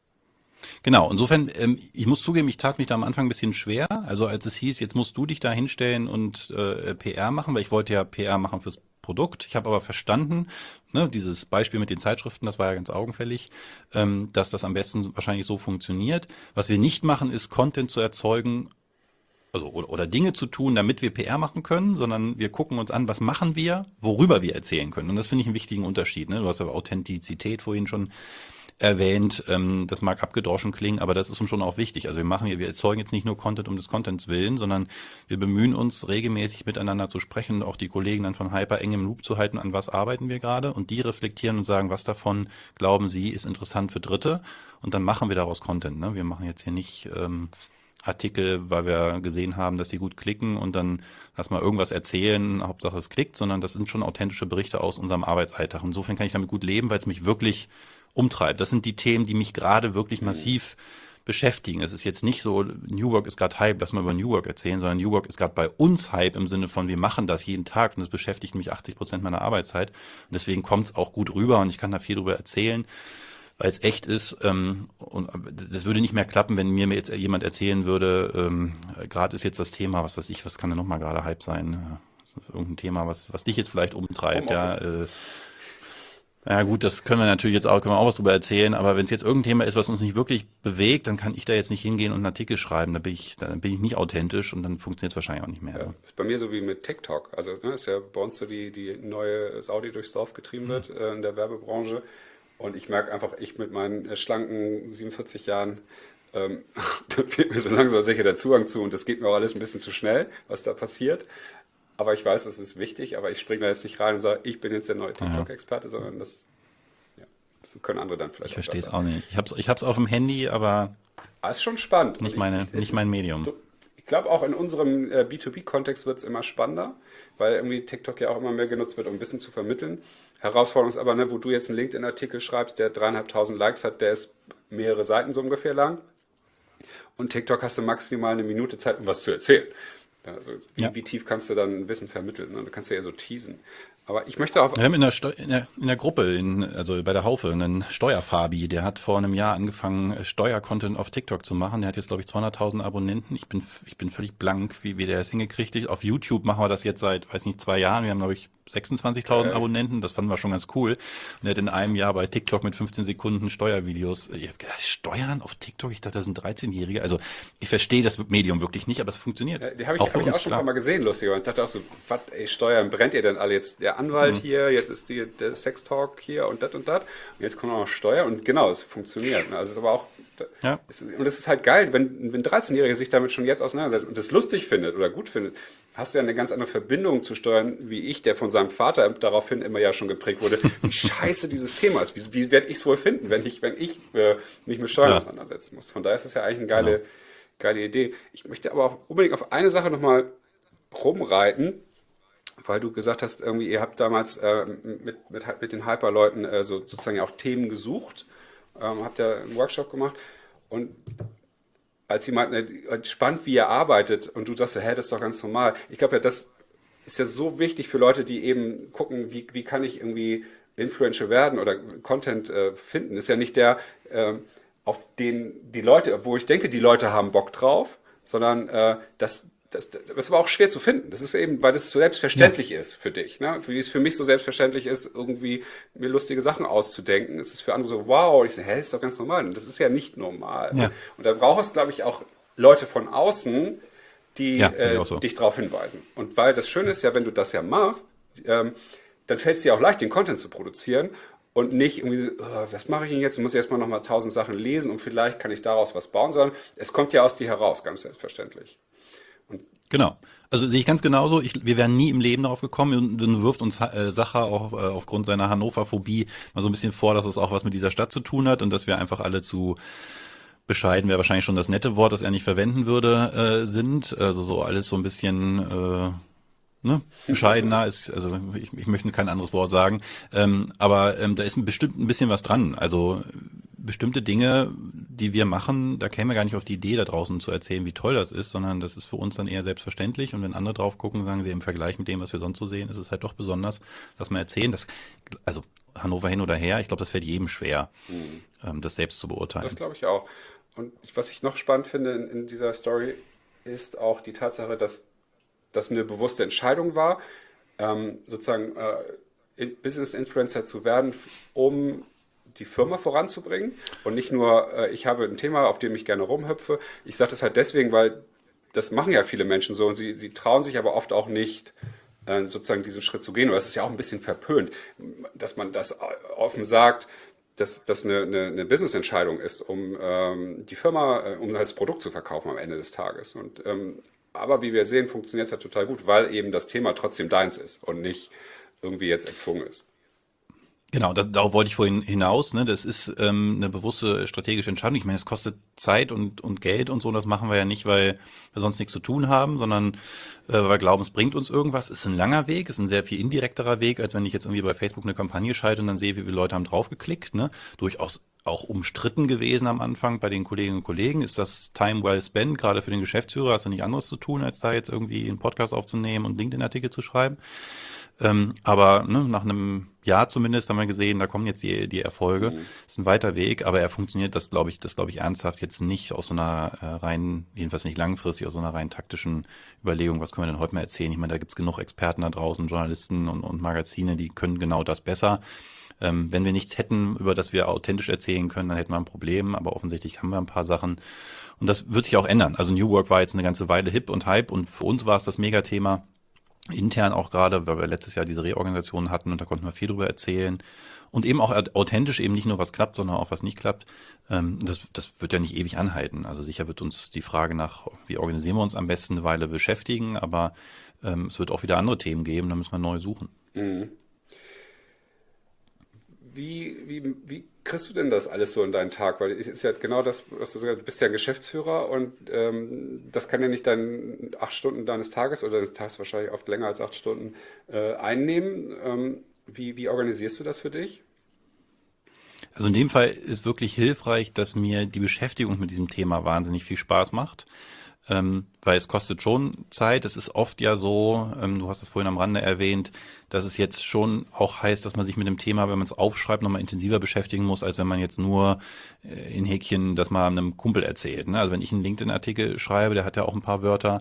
Genau, insofern, ich muss zugeben, ich tat mich da am Anfang ein bisschen schwer. Also als es hieß, jetzt musst du dich da hinstellen und PR machen, weil ich wollte ja PR machen fürs Produkt. Ich habe aber verstanden, ne, dieses Beispiel mit den Zeitschriften, das war ja ganz augenfällig, dass das am besten wahrscheinlich so funktioniert. Was wir nicht machen, ist Content zu erzeugen, also oder Dinge zu tun, damit wir PR machen können, sondern wir gucken uns an, was machen wir, worüber wir erzählen können. Und das finde ich einen wichtigen Unterschied. Ne? Du hast aber Authentizität vorhin schon erwähnt, das mag abgedroschen klingen, aber das ist uns schon auch wichtig. Also wir erzeugen jetzt nicht nur Content um des Contents willen, sondern wir bemühen uns regelmäßig miteinander zu sprechen und auch die Kollegen dann von Hyper eng im Loop zu halten, an was arbeiten wir gerade und die reflektieren und sagen, was davon glauben sie ist interessant für Dritte und dann machen wir daraus Content. Ne? Wir machen jetzt hier nicht Artikel, weil wir gesehen haben, dass die gut klicken und dann lass mal irgendwas erzählen, Hauptsache es klickt, sondern das sind schon authentische Berichte aus unserem Arbeitsalltag. Insofern kann ich damit gut leben, weil es mich wirklich umtreibt. Das sind die Themen, die mich gerade wirklich massiv beschäftigen. Es ist jetzt nicht so, New Work ist gerade Hype, lass mal über New Work erzählen, sondern New Work ist gerade bei uns Hype im Sinne von, wir machen das jeden Tag und das beschäftigt mich 80% meiner Arbeitszeit. Und deswegen kommt es auch gut rüber und ich kann da viel drüber erzählen, weil es echt ist. Und das würde nicht mehr klappen, wenn mir jetzt jemand erzählen würde, gerade ist jetzt das Thema, was weiß ich, was kann denn nochmal gerade Hype sein? Irgendein Thema, was dich jetzt vielleicht umtreibt, Ja gut, das können wir natürlich jetzt auch, können wir auch was drüber erzählen, aber wenn es jetzt irgendein Thema ist, was uns nicht wirklich bewegt, dann kann ich da jetzt nicht hingehen und einen Artikel schreiben, da bin ich nicht authentisch und dann funktioniert es wahrscheinlich auch nicht mehr. Ja, ist bei mir so wie mit TikTok. Also ist ja bei uns so die neue Saudi durchs Dorf getrieben wird in der Werbebranche. Und ich merke einfach, ich mit meinen schlanken 47 Jahren, da fehlt mir so langsam sicher der Zugang zu und das geht mir auch alles ein bisschen zu schnell, was da passiert. Aber ich weiß, es ist wichtig, aber ich springe da jetzt nicht rein und sage, ich bin jetzt der neue TikTok-Experte, sondern das können andere dann vielleicht auch besser. Ich verstehe es auch nicht. Ich hab's auf dem Handy, aber ist schon spannend. Nicht mein Medium. Ich glaube auch in unserem B2B-Kontext wird es immer spannender, weil irgendwie TikTok ja auch immer mehr genutzt wird, um Wissen zu vermitteln. Herausforderung ist aber, ne, wo du jetzt einen LinkedIn-Artikel schreibst, der 3.500 Likes hat, der ist mehrere Seiten so ungefähr lang. Und TikTok hast du maximal eine Minute Zeit, um was zu erzählen. Ja, also Ja. wie tief kannst du dann Wissen vermitteln? Ne? Du kannst ja eher so teasen. Aber ich möchte auf, Wir haben in der Gruppe, also bei der Haufe, einen Steuerfabi, der hat vor einem Jahr angefangen, Steuercontent auf TikTok zu machen. Der hat jetzt, glaube ich, 200.000 Abonnenten. Ich bin völlig blank, wie der das hingekriegt hat. Auf YouTube machen wir das jetzt seit, weiß nicht, 2 Jahren. Wir haben, glaube ich, 26.000 geil. Abonnenten. Das fanden wir schon ganz cool. Und er hat in einem Jahr bei TikTok mit 15 Sekunden Steuervideos. Ich hab gedacht, Steuern auf TikTok? Ich dachte, das sind 13-Jährige. Also ich verstehe das Medium wirklich nicht, aber es funktioniert. Ja, die habe Auch ich, für hab ich auch uns, schon ein paar klar. Mal gesehen, lustig. Und ich dachte auch so, was, ey, Steuern, brennt ihr denn alle jetzt? Der Anwalt Mhm. hier, jetzt ist der Sextalk hier und das und das. Und jetzt kommt auch noch Steuern und genau, es funktioniert. Ne? Also es ist aber auch, Ja, und es ist halt geil, wenn ein 13-Jähriger sich damit schon jetzt auseinandersetzt und das lustig findet oder gut findet, hast du ja eine ganz andere Verbindung zu Steuern, wie ich, der von seinem Vater daraufhin immer ja schon geprägt wurde, wie scheiße dieses Thema ist. Wie werde ich es wohl finden, wenn ich mich mit Steuern klar, auseinandersetzen muss? Von daher ist das ja eigentlich eine genau. geile Idee. Ich möchte aber auch unbedingt auf eine Sache nochmal rumreiten, weil du gesagt hast, irgendwie, ihr habt damals mit den Hyper-Leuten sozusagen ja auch Themen gesucht, habt ja einen Workshop gemacht und als sie meinten, spannend, wie ihr arbeitet und du sagst, hä, das ist doch ganz normal. Ich glaube ja, das ist ja so wichtig für Leute, die eben gucken, wie kann ich irgendwie Influencer werden oder Content finden. Ist ja nicht der, auf den die Leute, wo ich denke, die Leute haben Bock drauf, sondern das ist aber auch schwer zu finden. Das ist eben, weil das so Ja, selbstverständlich ist für dich. Ne? Wie es für mich so selbstverständlich ist, irgendwie mir lustige Sachen auszudenken. Es ist für andere so, wow, ich so, hä, ist doch ganz normal. Und das ist ja nicht normal. Ne? ja, Und da braucht es, glaube ich, auch Leute von außen, die ja, sehe ich auch so. dich darauf hinweisen. Und weil das Schöne ist ja, wenn du das ja machst, ähm, dann fällt es dir auch leicht, den Content zu produzieren und nicht irgendwie, was mache ich denn jetzt? Ich muss erstmal nochmal 1000 Sachen lesen und vielleicht kann ich daraus was bauen, sondern es kommt ja aus dir heraus, ganz selbstverständlich. Und Genau. Also sehe ich ganz genauso. Wir wären nie im Leben darauf gekommen. Und dann wirft uns Sacher auch aufgrund seiner Hannover-Phobie mal so ein bisschen vor, dass es auch was mit dieser Stadt zu tun hat und dass wir einfach alle zu bescheiden, wäre wahrscheinlich schon das nette Wort, das er nicht verwenden würde, sind. Also so alles so ein bisschen ne, bescheidener ist, also ich möchte kein anderes Wort sagen, aber da ist bestimmt ein bisschen was dran. Also bestimmte Dinge, die wir machen, da kämen wir gar nicht auf die Idee, da draußen zu erzählen, wie toll das ist, sondern das ist für uns dann eher selbstverständlich. Und wenn andere drauf gucken, sagen sie im Vergleich mit dem, was wir sonst so sehen, ist es halt doch besonders, dass wir erzählen. Also Hannover hin oder her, ich glaube, das fällt jedem schwer, das selbst zu das beurteilen. glaube ich auch. Und was ich noch spannend finde in dieser Story, ist auch die Tatsache, dass das eine bewusste Entscheidung war, sozusagen Business Influencer zu werden, um die Firma voranzubringen und nicht nur, ich habe ein Thema, auf dem ich gerne rumhüpfe. Ich sage das halt deswegen, weil das machen ja viele Menschen so und sie trauen sich aber oft auch nicht, sozusagen diesen Schritt zu gehen. Und das ist ja auch ein bisschen verpönt, dass man das offen sagt, dass das eine Business-Entscheidung ist, um die Firma, um das Produkt zu verkaufen am Ende des Tages. Und aber wie wir sehen, funktioniert es ja total gut, weil eben das Thema trotzdem deins ist und nicht irgendwie jetzt erzwungen ist. Genau, darauf wollte ich vorhin hinaus. Ne? Das ist eine bewusste strategische Entscheidung. Ich meine, es kostet Zeit und Geld und so. Das machen wir ja nicht, weil wir sonst nichts zu tun haben, sondern weil wir glauben, es bringt uns irgendwas. Ist ein langer Weg, ist ein sehr viel indirekterer Weg, als wenn ich jetzt irgendwie bei Facebook eine Kampagne schalte und dann sehe, wie viele Leute haben draufgeklickt. Ne? Durchaus auch umstritten gewesen am Anfang bei den Kolleginnen und Kollegen. Ist das Time well spent, gerade für den Geschäftsführer? Hast du nicht anderes zu tun, als da jetzt irgendwie einen Podcast aufzunehmen und LinkedIn-Artikel zu schreiben? Aber ne, nach einem Jahr zumindest haben wir gesehen, da kommen jetzt die Erfolge. Mhm. Ist ein weiter Weg, aber er funktioniert das glaube ich ernsthaft jetzt nicht aus so einer rein, jedenfalls nicht langfristig, aus so einer rein taktischen Überlegung, was können wir denn heute mal erzählen? Ich meine, da gibt's genug Experten da draußen, Journalisten und Magazine, die können genau das besser. Wenn wir nichts hätten, über das wir authentisch erzählen können, dann hätten wir ein Problem, aber offensichtlich haben wir ein paar Sachen. Und das wird sich auch ändern. Also New Work war jetzt eine ganze Weile hip und hype und für uns war es das Megathema. Intern auch gerade, weil wir letztes Jahr diese Reorganisation hatten und da konnten wir viel drüber erzählen. Und eben auch authentisch, eben nicht nur was klappt, sondern auch was nicht klappt. Das wird ja nicht ewig anhalten. Also sicher wird uns die Frage nach, wie organisieren wir uns am besten, eine Weile beschäftigen, aber es wird auch wieder andere Themen geben, da müssen wir neu suchen. Mhm. Wie kriegst du denn das alles so in deinen Tag? Weil es ist ja genau das, was du sagst, du bist ja ein Geschäftsführer und das kann ja nicht dann 8 Stunden deines Tages oder des Tages wahrscheinlich oft länger als 8 Stunden einnehmen. Wie organisierst du das für dich? Also in dem Fall ist wirklich hilfreich, dass mir die Beschäftigung mit diesem Thema wahnsinnig viel Spaß macht. weil es kostet schon Zeit. Es ist oft ja so, du hast es vorhin am Rande erwähnt, dass es jetzt schon auch heißt, dass man sich mit dem Thema, wenn man es aufschreibt, nochmal intensiver beschäftigen muss, als wenn man jetzt nur in Häkchen das mal einem Kumpel erzählt. Ne? Also wenn ich einen LinkedIn-Artikel schreibe, der hat ja auch ein paar Wörter,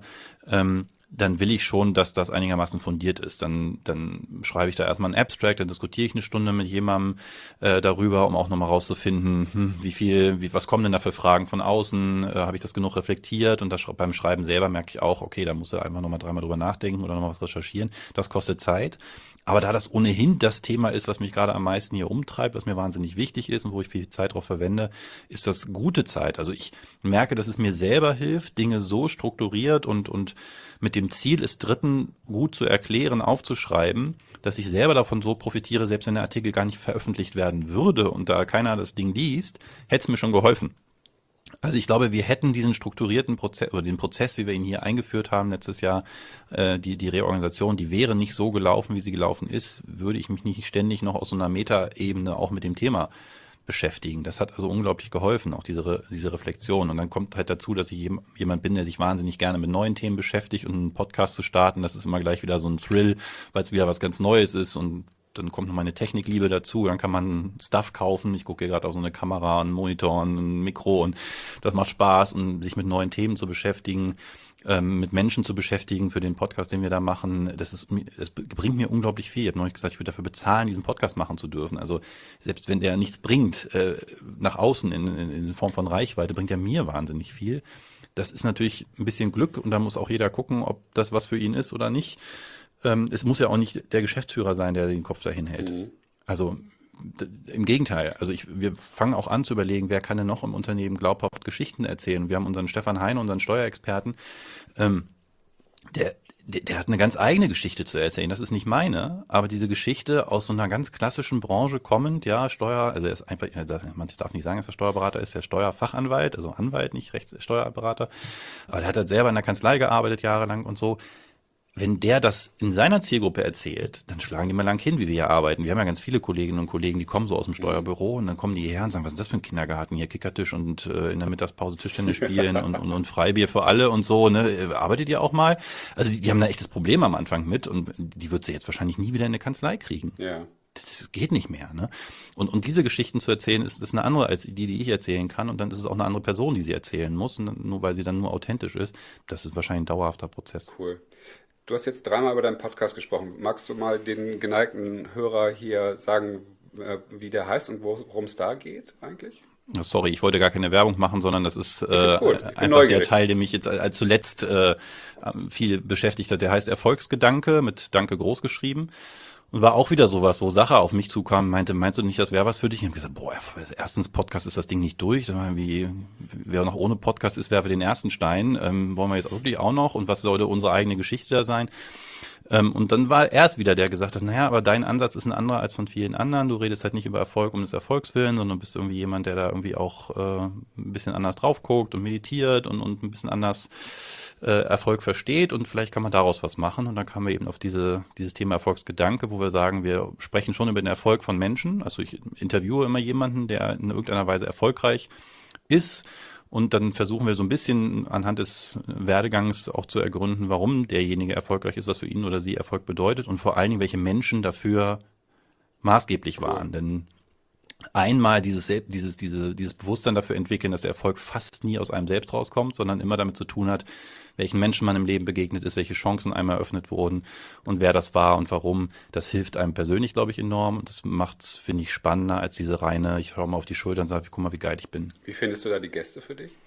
dann will ich schon, dass das einigermaßen fundiert ist. Dann schreibe ich da erstmal einen Abstract, dann diskutiere ich eine Stunde mit jemandem darüber, um auch nochmal rauszufinden, was kommen denn da für Fragen von außen, habe ich das genug reflektiert, und beim Schreiben selber merke ich auch, okay, da musst du einfach nochmal dreimal drüber nachdenken oder nochmal was recherchieren. Das kostet Zeit. Aber da das ohnehin das Thema ist, was mich gerade am meisten hier umtreibt, was mir wahnsinnig wichtig ist und wo ich viel Zeit drauf verwende, ist das gute Zeit. Also ich merke, dass es mir selber hilft, Dinge so strukturiert und mit dem Ziel, es Dritten gut zu erklären, aufzuschreiben, dass ich selber davon so profitiere, selbst wenn der Artikel gar nicht veröffentlicht werden würde und da keiner das Ding liest, hätte es mir schon geholfen. Also ich glaube, wir hätten diesen strukturierten Prozess oder den Prozess, wie wir ihn hier eingeführt haben letztes Jahr, die Reorganisation, die wäre nicht so gelaufen, wie sie gelaufen ist, würde ich mich nicht ständig noch aus so einer Metaebene auch mit dem Thema beschäftigen. Das hat also unglaublich geholfen, auch diese Reflexion. Und dann kommt halt dazu, dass ich jemand bin, der sich wahnsinnig gerne mit neuen Themen beschäftigt, und einen Podcast zu starten, das ist immer gleich wieder so ein Thrill, weil es wieder was ganz Neues ist, und dann kommt noch meine Technikliebe dazu, dann kann man Stuff kaufen. Ich gucke hier gerade auf so eine Kamera, einen Monitor, ein Mikro, und das macht Spaß, und sich mit neuen Themen zu beschäftigen, mit Menschen zu beschäftigen für den Podcast, den wir da machen. Es bringt mir unglaublich viel. Ich habe neulich gesagt, ich würde dafür bezahlen, diesen Podcast machen zu dürfen. Also selbst wenn der nichts bringt, nach außen in Form von Reichweite, bringt er mir wahnsinnig viel. Das ist natürlich ein bisschen Glück, und da muss auch jeder gucken, ob das was für ihn ist oder nicht. Es muss ja auch nicht der Geschäftsführer sein, der den Kopf dahin hält. Mhm. Also im Gegenteil. Also wir fangen auch an zu überlegen, wer kann denn noch im Unternehmen glaubhaft Geschichten erzählen. Wir haben unseren Stefan Heine, unseren Steuerexperten, der hat eine ganz eigene Geschichte zu erzählen. Das ist nicht meine, aber diese Geschichte aus so einer ganz klassischen Branche kommend, ja, also er ist einfach, man darf nicht sagen, dass er Steuerberater ist, der Steuerfachanwalt, also Anwalt, nicht Steuerberater. Aber der hat halt selber in der Kanzlei gearbeitet jahrelang und so. Wenn der das in seiner Zielgruppe erzählt, dann schlagen die mal lang hin, wie wir hier arbeiten. Wir haben ja ganz viele Kolleginnen und Kollegen, die kommen so aus dem Steuerbüro, und dann kommen die hierher und sagen, was ist das für ein Kindergarten hier, Kickertisch und in der Mittagspause Tischtennis spielen und Freibier für alle und so, ne? Arbeitet ihr auch mal? Also die haben da echtes Problem am Anfang mit, und die wird sie jetzt wahrscheinlich nie wieder in eine Kanzlei kriegen. Ja. Das geht nicht mehr, ne? Und diese Geschichten zu erzählen, ist eine andere als die ich erzählen kann, und dann ist es auch eine andere Person, die sie erzählen muss, nur weil sie dann nur authentisch ist. Das ist wahrscheinlich ein dauerhafter Prozess. Cool. Du hast jetzt dreimal über deinen Podcast gesprochen. Magst du mal den geneigten Hörer hier sagen, wie der heißt und worum es da geht eigentlich? Sorry, ich wollte gar keine Werbung machen, sondern das ist einfach neugierig. der Teil, der mich jetzt als zuletzt viel beschäftigt hat. Der heißt Erfolgsgedanke, mit Danke groß geschrieben. Und war auch wieder sowas, wo Sache auf mich zukam, meinst du nicht, das wäre was für dich? Und ich habe gesagt, erstens, Podcast ist das Ding nicht durch. Wer noch ohne Podcast ist, werfe den ersten Stein. Wollen wir jetzt wirklich auch noch? Und was sollte unsere eigene Geschichte da sein? Und dann war er es wieder, der gesagt hat, naja, aber dein Ansatz ist ein anderer als von vielen anderen. Du redest halt nicht über Erfolg um des Erfolgs willen, sondern bist irgendwie jemand, der da irgendwie auch ein bisschen anders drauf guckt und meditiert und ein bisschen anders Erfolg versteht, und vielleicht kann man daraus was machen. Und dann kamen wir eben auf dieses Thema Erfolgsgedanke, wo wir sagen, wir sprechen schon über den Erfolg von Menschen. Also ich interviewe immer jemanden, der in irgendeiner Weise erfolgreich ist. Und dann versuchen wir so ein bisschen anhand des Werdegangs auch zu ergründen, warum derjenige erfolgreich ist, was für ihn oder sie Erfolg bedeutet, und vor allen Dingen, welche Menschen dafür maßgeblich waren. Denn einmal dieses Bewusstsein dafür entwickeln, dass der Erfolg fast nie aus einem selbst rauskommt, sondern immer damit zu tun hat, welchen Menschen man im Leben begegnet ist, welche Chancen einem eröffnet wurden und wer das war und warum. Das hilft einem persönlich, glaube ich, enorm, und das macht's, finde ich, spannender als diese reine, ich schaue mal auf die Schulter und sage, guck mal, wie geil ich bin. Wie findest du da die Gäste für dich?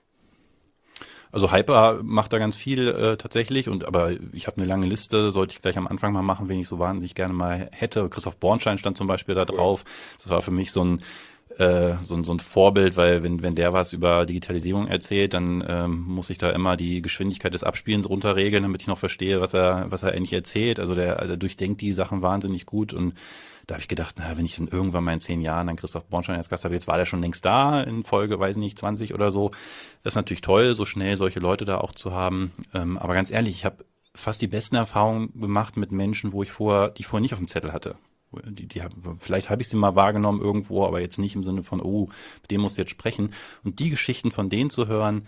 Also Hyper macht da ganz viel tatsächlich, aber ich habe eine lange Liste, sollte ich gleich am Anfang mal machen, wen ich so wahnsinnig gerne mal hätte. Christoph Bornstein stand zum Beispiel da drauf. Das war für mich so ein Vorbild, weil wenn der was über Digitalisierung erzählt, dann muss ich da immer die Geschwindigkeit des Abspielens runterregeln, damit ich noch verstehe, was er eigentlich erzählt. Also der durchdenkt die Sachen wahnsinnig gut, und da habe ich gedacht, wenn ich dann irgendwann mal in 10 Jahren dann Christoph Bornstein als Gast habe, jetzt war der schon längst da in Folge, weiß nicht, 20 oder so. Das ist natürlich toll, so schnell solche Leute da auch zu haben. Aber ganz ehrlich, ich habe fast die besten Erfahrungen gemacht mit Menschen, die ich vorher nicht auf dem Zettel hatte. Vielleicht habe ich sie mal wahrgenommen irgendwo, aber jetzt nicht im Sinne von, mit dem musst du jetzt sprechen. Und die Geschichten von denen zu hören,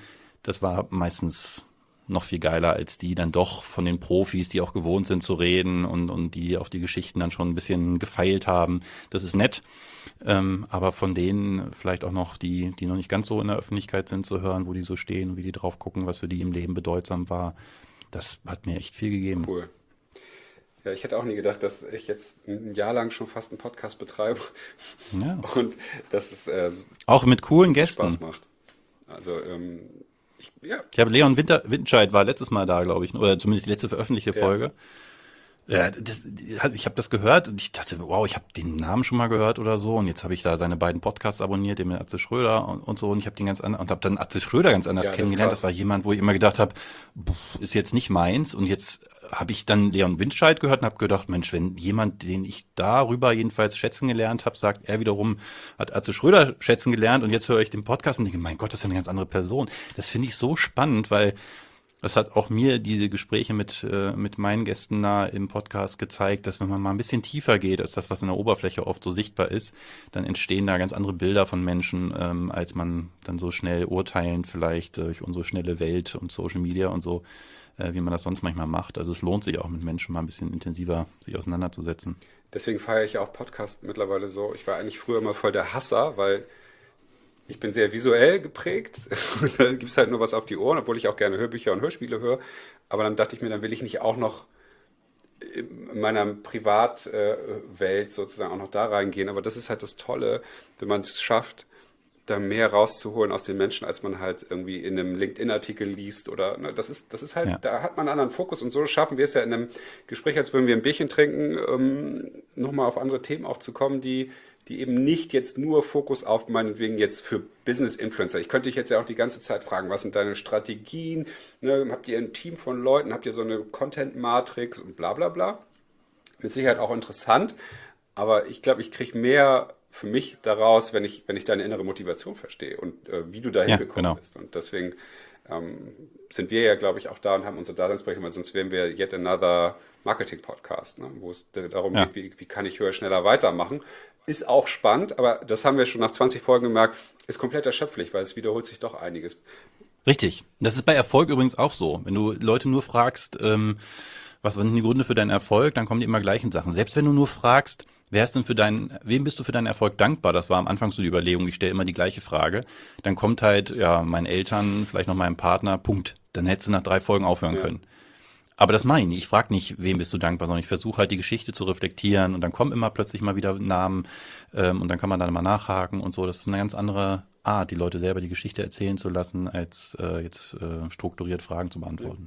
das war meistens noch viel geiler als die dann doch von den Profis, die auch gewohnt sind zu reden und die auf die Geschichten dann schon ein bisschen gefeilt haben. Das ist nett, aber von denen vielleicht auch noch die noch nicht ganz so in der Öffentlichkeit sind, zu hören, wo die so stehen und wie die drauf gucken, was für die im Leben bedeutsam war, das hat mir echt viel gegeben. Cool. Ja, ich hätte auch nie gedacht, dass ich jetzt ein Jahr lang schon fast einen Podcast betreibe Ja. und dass es Auch mit coolen so viel Spaß Gästen. macht. Also, ja, Ich habe Leon Winterscheid war letztes Mal da, glaube ich, oder zumindest die letzte veröffentlichte ja, Folge. Ja, ich habe das gehört und ich dachte, wow, ich habe den Namen schon mal gehört oder so und jetzt habe ich da seine beiden Podcasts abonniert, den mit Atze Schröder und so und ich habe den ganz an und habe dann Atze Schröder ganz anders ja, das ist kennengelernt. Das krass. war jemand, wo ich immer gedacht habe, ist jetzt nicht meins und jetzt habe ich dann Leon Winscheid gehört und habe gedacht, Mensch, wenn jemand, den ich darüber jedenfalls schätzen gelernt habe, sagt, er wiederum hat Atze Schröder schätzen gelernt und jetzt höre ich den Podcast und denke, mein Gott, das ist ja eine ganz andere Person. Das finde ich so spannend, weil das hat auch mir diese Gespräche mit meinen Gästen nah im Podcast gezeigt, dass wenn man mal ein bisschen tiefer geht, als das, was in der Oberfläche oft so sichtbar ist, dann entstehen da ganz andere Bilder von Menschen, als man dann so schnell urteilen vielleicht durch unsere schnelle Welt und Social Media und so, wie man das sonst manchmal macht. Also es lohnt sich auch mit Menschen mal ein bisschen intensiver sich auseinanderzusetzen. Deswegen feiere ich ja auch Podcast mittlerweile so. Ich war eigentlich früher immer voll der Hasser, weil ich bin sehr visuell geprägt. Da gibt es halt nur was auf die Ohren, obwohl ich auch gerne Hörbücher und Hörspiele höre. Aber dann dachte ich mir, dann will ich nicht auch noch in meiner Privatwelt sozusagen auch noch da reingehen. Aber das ist halt das Tolle, wenn man es schafft, da mehr rauszuholen aus den Menschen, als man halt irgendwie in einem LinkedIn-Artikel liest oder ne, das ist halt, Ja, da hat man einen anderen Fokus und so schaffen wir es ja in einem Gespräch, als würden wir ein Bierchen trinken, nochmal auf andere Themen auch zu kommen, die eben nicht jetzt nur Fokus auf meinetwegen jetzt für Business-Influencer. Ich könnte dich jetzt ja auch die ganze Zeit fragen, was sind deine Strategien? Ne, habt ihr ein Team von Leuten? Habt ihr so eine Content-Matrix und bla bla bla? Mit Sicherheit auch interessant, aber ich glaube, ich kriege mehr für mich daraus, wenn ich deine innere Motivation verstehe und wie du dahin ja, gekommen genau. bist. Und deswegen sind wir ja, glaube ich, auch da und haben unsere Daseinsberechtigung, weil sonst wären wir yet another Marketing-Podcast, ne, wo es darum Ja. geht, wie kann ich höher, schneller weitermachen. Ist auch spannend, aber das haben wir schon nach 20 Folgen gemerkt, ist komplett erschöpflich, weil es wiederholt sich doch einiges. Richtig. Das ist bei Erfolg übrigens auch so. Wenn du Leute nur fragst, was sind die Gründe für deinen Erfolg, dann kommen die immer gleichen Sachen. Selbst wenn du nur fragst, wem bist du für deinen Erfolg dankbar? Das war am Anfang so die Überlegung, ich stelle immer die gleiche Frage. Dann kommt halt, ja, meinen Eltern, vielleicht noch meinem Partner, Punkt. Dann hättest du nach 3 Folgen aufhören Ja. können. Aber das meine ich. Ich frage nicht, wem bist du dankbar, sondern ich versuche halt die Geschichte zu reflektieren und dann kommen immer plötzlich mal wieder Namen und dann kann man dann mal nachhaken und so. Das ist eine ganz andere Art, die Leute selber die Geschichte erzählen zu lassen, als jetzt strukturiert Fragen zu beantworten.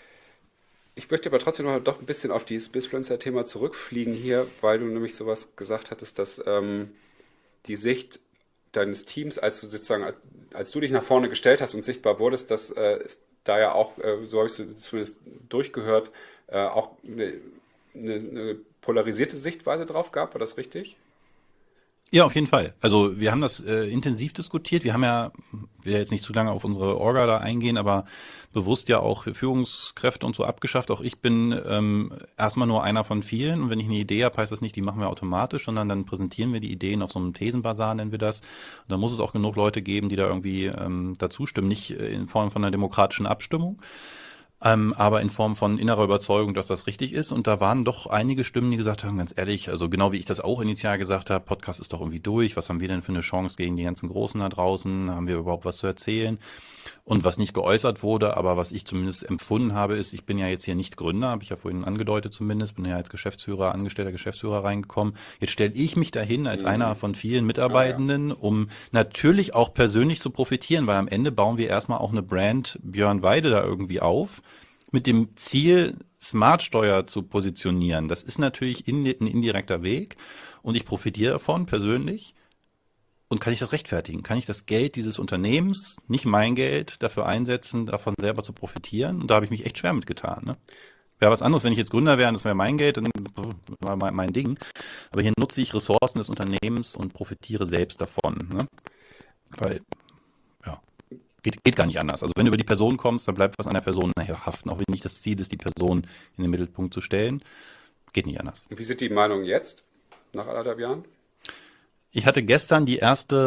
Ich möchte aber trotzdem noch doch ein bisschen auf dieses Bizfluencer-Thema zurückfliegen hier, weil du nämlich sowas gesagt hattest, dass die Sicht deines Teams, als du sozusagen, als du dich nach vorne gestellt hast und sichtbar wurdest, das ist da ja auch, so habe ich es zumindest durchgehört, auch eine polarisierte Sichtweise drauf gab. War das richtig? Ja, auf jeden Fall. Also wir haben das intensiv diskutiert. Wir haben ja, will ja jetzt nicht zu lange auf unsere Orga da eingehen, aber bewusst ja auch Führungskräfte und so abgeschafft. Auch ich bin erstmal nur einer von vielen. Und wenn ich eine Idee habe, heißt das nicht, die machen wir automatisch, sondern dann präsentieren wir die Ideen auf so einem Thesenbasar, nennen wir das. Und da muss es auch genug Leute geben, die da irgendwie dazu stimmen. Nicht in Form von einer demokratischen Abstimmung, aber in Form von innerer Überzeugung, dass das richtig ist. Und da waren doch einige Stimmen, die gesagt haben, ganz ehrlich, also genau wie ich das auch initial gesagt habe, Podcast ist doch irgendwie durch. Was haben wir denn für eine Chance gegen die ganzen Großen da draußen? Haben wir überhaupt was zu erzählen? Und was nicht geäußert wurde, aber was ich zumindest empfunden habe, ist, ich bin ja jetzt hier nicht Gründer, habe ich ja vorhin angedeutet zumindest, bin ja als Geschäftsführer, angestellter Geschäftsführer reingekommen. Jetzt stelle ich mich dahin als einer von vielen Ah ja. Mitarbeitenden, um natürlich auch persönlich zu profitieren, weil am Ende bauen wir erstmal auch eine Brand Björn Weide da irgendwie auf, mit dem Ziel, Smartsteuer zu positionieren. Das ist natürlich ein indirekter Weg und ich profitiere davon persönlich. Und kann ich das rechtfertigen? Kann ich das Geld dieses Unternehmens, nicht mein Geld, dafür einsetzen, davon selber zu profitieren? Und da habe ich mich echt schwer mitgetan. Ne? Wäre was anderes, wenn ich jetzt Gründer wäre und das wäre mein Geld, dann war mein Ding. Aber hier nutze ich Ressourcen des Unternehmens und profitiere selbst davon. Ne? Weil, ja, geht gar nicht anders. Also wenn du über die Person kommst, dann bleibt was an der Person nachher haften. Auch wenn nicht das Ziel ist, die Person in den Mittelpunkt zu stellen. Geht nicht anders. Und wie sind die Meinungen jetzt, nach 1,5 Jahren? Ich hatte gestern die erste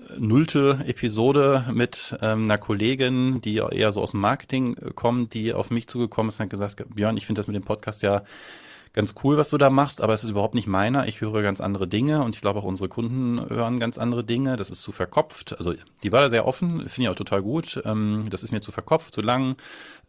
nullte Episode mit einer Kollegin, die eher so aus dem Marketing kommt, die auf mich zugekommen ist und hat gesagt, Björn, ich finde das mit dem Podcast ja ganz cool, was du da machst, aber es ist überhaupt nicht meiner. Ich höre ganz andere Dinge und ich glaube auch unsere Kunden hören ganz andere Dinge. Das ist zu verkopft. Also die war da sehr offen, finde ich auch total gut. Das ist mir zu verkopft, zu lang,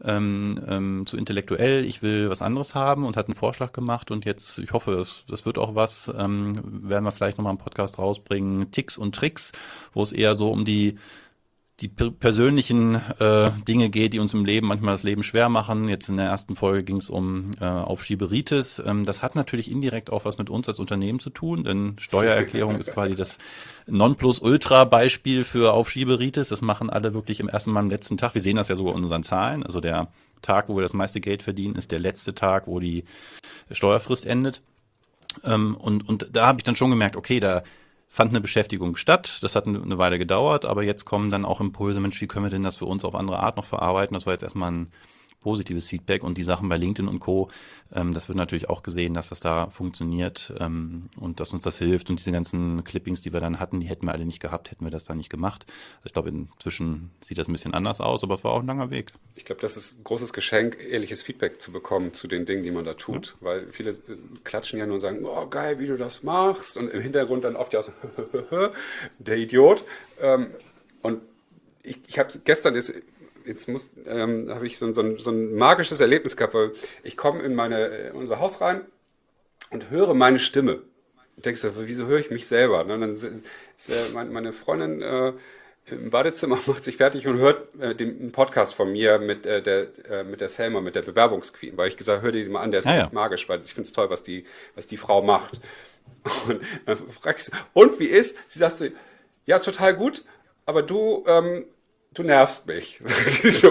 zu intellektuell. Ich will was anderes haben und hat einen Vorschlag gemacht und jetzt, ich hoffe, das wird auch was. Werden wir vielleicht nochmal einen Podcast rausbringen, Ticks und Tricks, wo es eher so um die persönlichen Dinge geht, die uns im Leben manchmal das Leben schwer machen. Jetzt in der ersten Folge ging es um Aufschieberitis. Das hat natürlich indirekt auch was mit uns als Unternehmen zu tun, denn Steuererklärung ist quasi das Nonplusultra-Beispiel für Aufschieberitis. Das machen alle wirklich im ersten Mal am letzten Tag. Wir sehen das ja sogar in unseren Zahlen. Also der Tag, wo wir das meiste Geld verdienen, ist der letzte Tag, wo die Steuerfrist endet. Und da habe ich dann schon gemerkt, okay, da fand eine Beschäftigung statt. Das hat eine Weile gedauert, aber jetzt kommen dann auch Impulse, Mensch, wie können wir denn das für uns auf andere Art noch verarbeiten? Das war jetzt erstmal ein positives Feedback und die Sachen bei LinkedIn und Co., das wird natürlich auch gesehen, dass das da funktioniert und dass uns das hilft und diese ganzen Clippings, die wir dann hatten, die hätten wir alle nicht gehabt, hätten wir das da nicht gemacht. Ich glaube, inzwischen sieht das ein bisschen anders aus, aber es war auch ein langer Weg. Ich glaube, das ist ein großes Geschenk, ehrliches Feedback zu bekommen zu den Dingen, die man da tut, weil viele klatschen ja nur und sagen, oh geil, wie du das machst und im Hintergrund dann oft ja so, der Idiot. Und ich habe gestern habe ich so ein magisches Erlebnis gehabt, weil ich komme in unser Haus rein und höre meine Stimme. Und denkst du, wieso höre ich mich selber? Und dann ist meine Freundin im Badezimmer, macht sich fertig und hört den Podcast von mir mit der Selma, mit der Bewerbungsqueen, weil ich gesagt habe, hör dir den mal an, der ist echt magisch, weil ich finde es toll, was die Frau macht. Und dann frage ich sie, und wie ist? Sie sagt so, ja, ist total gut, aber du nervst mich. Sie so,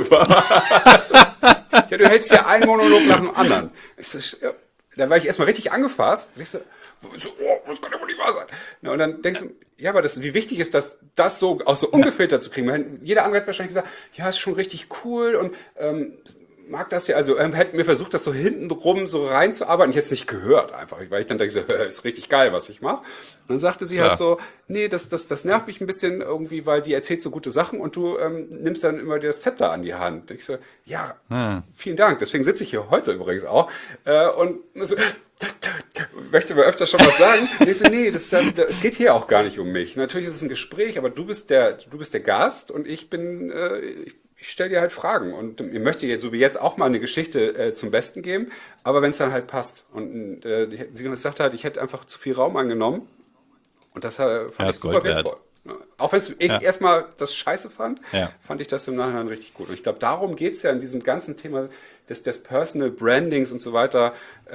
ja, du hältst ja einen Monolog nach dem anderen. Da war ich erstmal richtig angefasst. Ich so, das kann ja wohl nicht wahr sein. Na, und dann denkst du, ja, aber wie wichtig ist das so auch so ungefiltert zu kriegen? Weil jeder andere hat wahrscheinlich gesagt, ja, ist schon richtig cool und mag das ja, also hätten wir versucht, das so hintenrum so reinzuarbeiten. Ich hätte es nicht gehört einfach, weil ich dann denke, so, ist richtig geil, was ich mache. Und dann sagte sie halt so, nee, das nervt mich ein bisschen irgendwie, weil die erzählt so gute Sachen und du nimmst dann immer das Zepter an die Hand. Ich so, ja, vielen Dank. Deswegen sitze ich hier heute übrigens auch und so, möchte mir öfter schon was sagen. Ich so, nee, es geht hier auch gar nicht um mich. Natürlich ist es ein Gespräch, aber du bist der Gast und ich bin ich stelle dir halt Fragen und ich möchte jetzt, so wie jetzt, auch mal eine Geschichte zum Besten geben, aber wenn es dann halt passt. Und sie sagt halt, ich hätte einfach zu viel Raum eingenommen und das fand ich super wertvoll. Auch wenn ich erstmal das scheiße fand, fand ich das im Nachhinein richtig gut. Und ich glaube, darum geht es ja in diesem ganzen Thema des Personal Brandings und so weiter,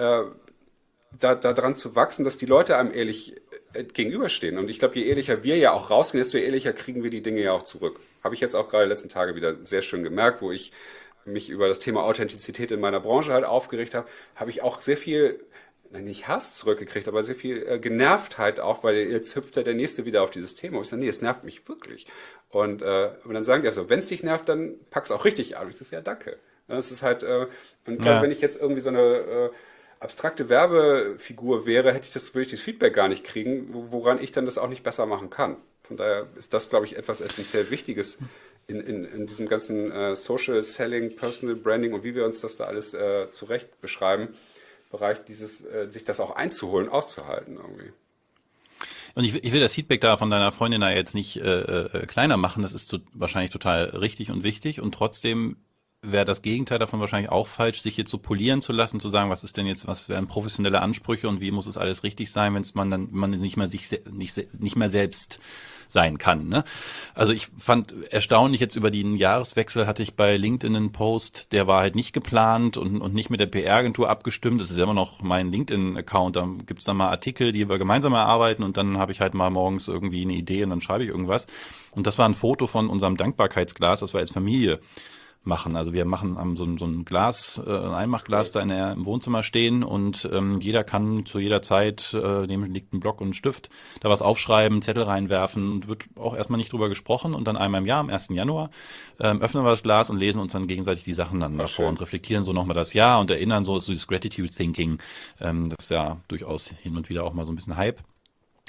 da dran zu wachsen, dass die Leute einem ehrlich gegenüberstehen. Und ich glaube, je ehrlicher wir ja auch rausgehen, desto ehrlicher kriegen wir die Dinge ja auch zurück. Habe ich jetzt auch gerade die letzten Tage wieder sehr schön gemerkt, wo ich mich über das Thema Authentizität in meiner Branche halt aufgeregt habe ich auch sehr viel, nicht Hass zurückgekriegt, aber sehr viel Genervtheit auch, weil jetzt hüpft der Nächste wieder auf dieses Thema. Und ich sage, nee, es nervt mich wirklich. Und dann sagen die ja so, wenn es dich nervt, dann pack's auch richtig an. Und ich sage, ja, danke. Das ist halt, und ich glaube, wenn ich jetzt irgendwie so eine abstrakte Werbefigur wäre, würde ich das Feedback gar nicht kriegen, woran ich dann das auch nicht besser machen kann. Von daher ist das, glaube ich, etwas essentiell Wichtiges in diesem ganzen Social Selling, Personal Branding und wie wir uns das da alles zurecht beschreiben, Bereich sich das auch einzuholen, auszuhalten irgendwie. Und ich will das Feedback da von deiner Freundin da jetzt nicht kleiner machen, das ist wahrscheinlich total richtig und wichtig und trotzdem wäre das Gegenteil davon wahrscheinlich auch falsch, sich jetzt so polieren zu lassen, zu sagen, was wären professionelle Ansprüche und wie muss es alles richtig sein, wenn man nicht mehr selbst sein kann. Ne? Also ich fand erstaunlich, jetzt über den Jahreswechsel hatte ich bei LinkedIn einen Post, der war halt nicht geplant und nicht mit der PR-Agentur abgestimmt. Das ist ja immer noch mein LinkedIn-Account. Da gibt's dann mal Artikel, die wir gemeinsam erarbeiten und dann habe ich halt mal morgens irgendwie eine Idee und dann schreibe ich irgendwas. Und das war ein Foto von unserem Dankbarkeitsglas, das wir als Familie machen. Also wir haben so ein Glas, ein Einmachglas da im Wohnzimmer stehen und jeder kann zu jeder Zeit, neben liegt ein Block und ein Stift, da was aufschreiben, Zettel reinwerfen und wird auch erstmal nicht drüber gesprochen und dann einmal im Jahr, am 1. Januar, öffnen wir das Glas und lesen uns dann gegenseitig die Sachen dann davor und reflektieren so nochmal das Jahr und erinnern so dieses Gratitude Thinking, das ist ja durchaus hin und wieder auch mal so ein bisschen Hype.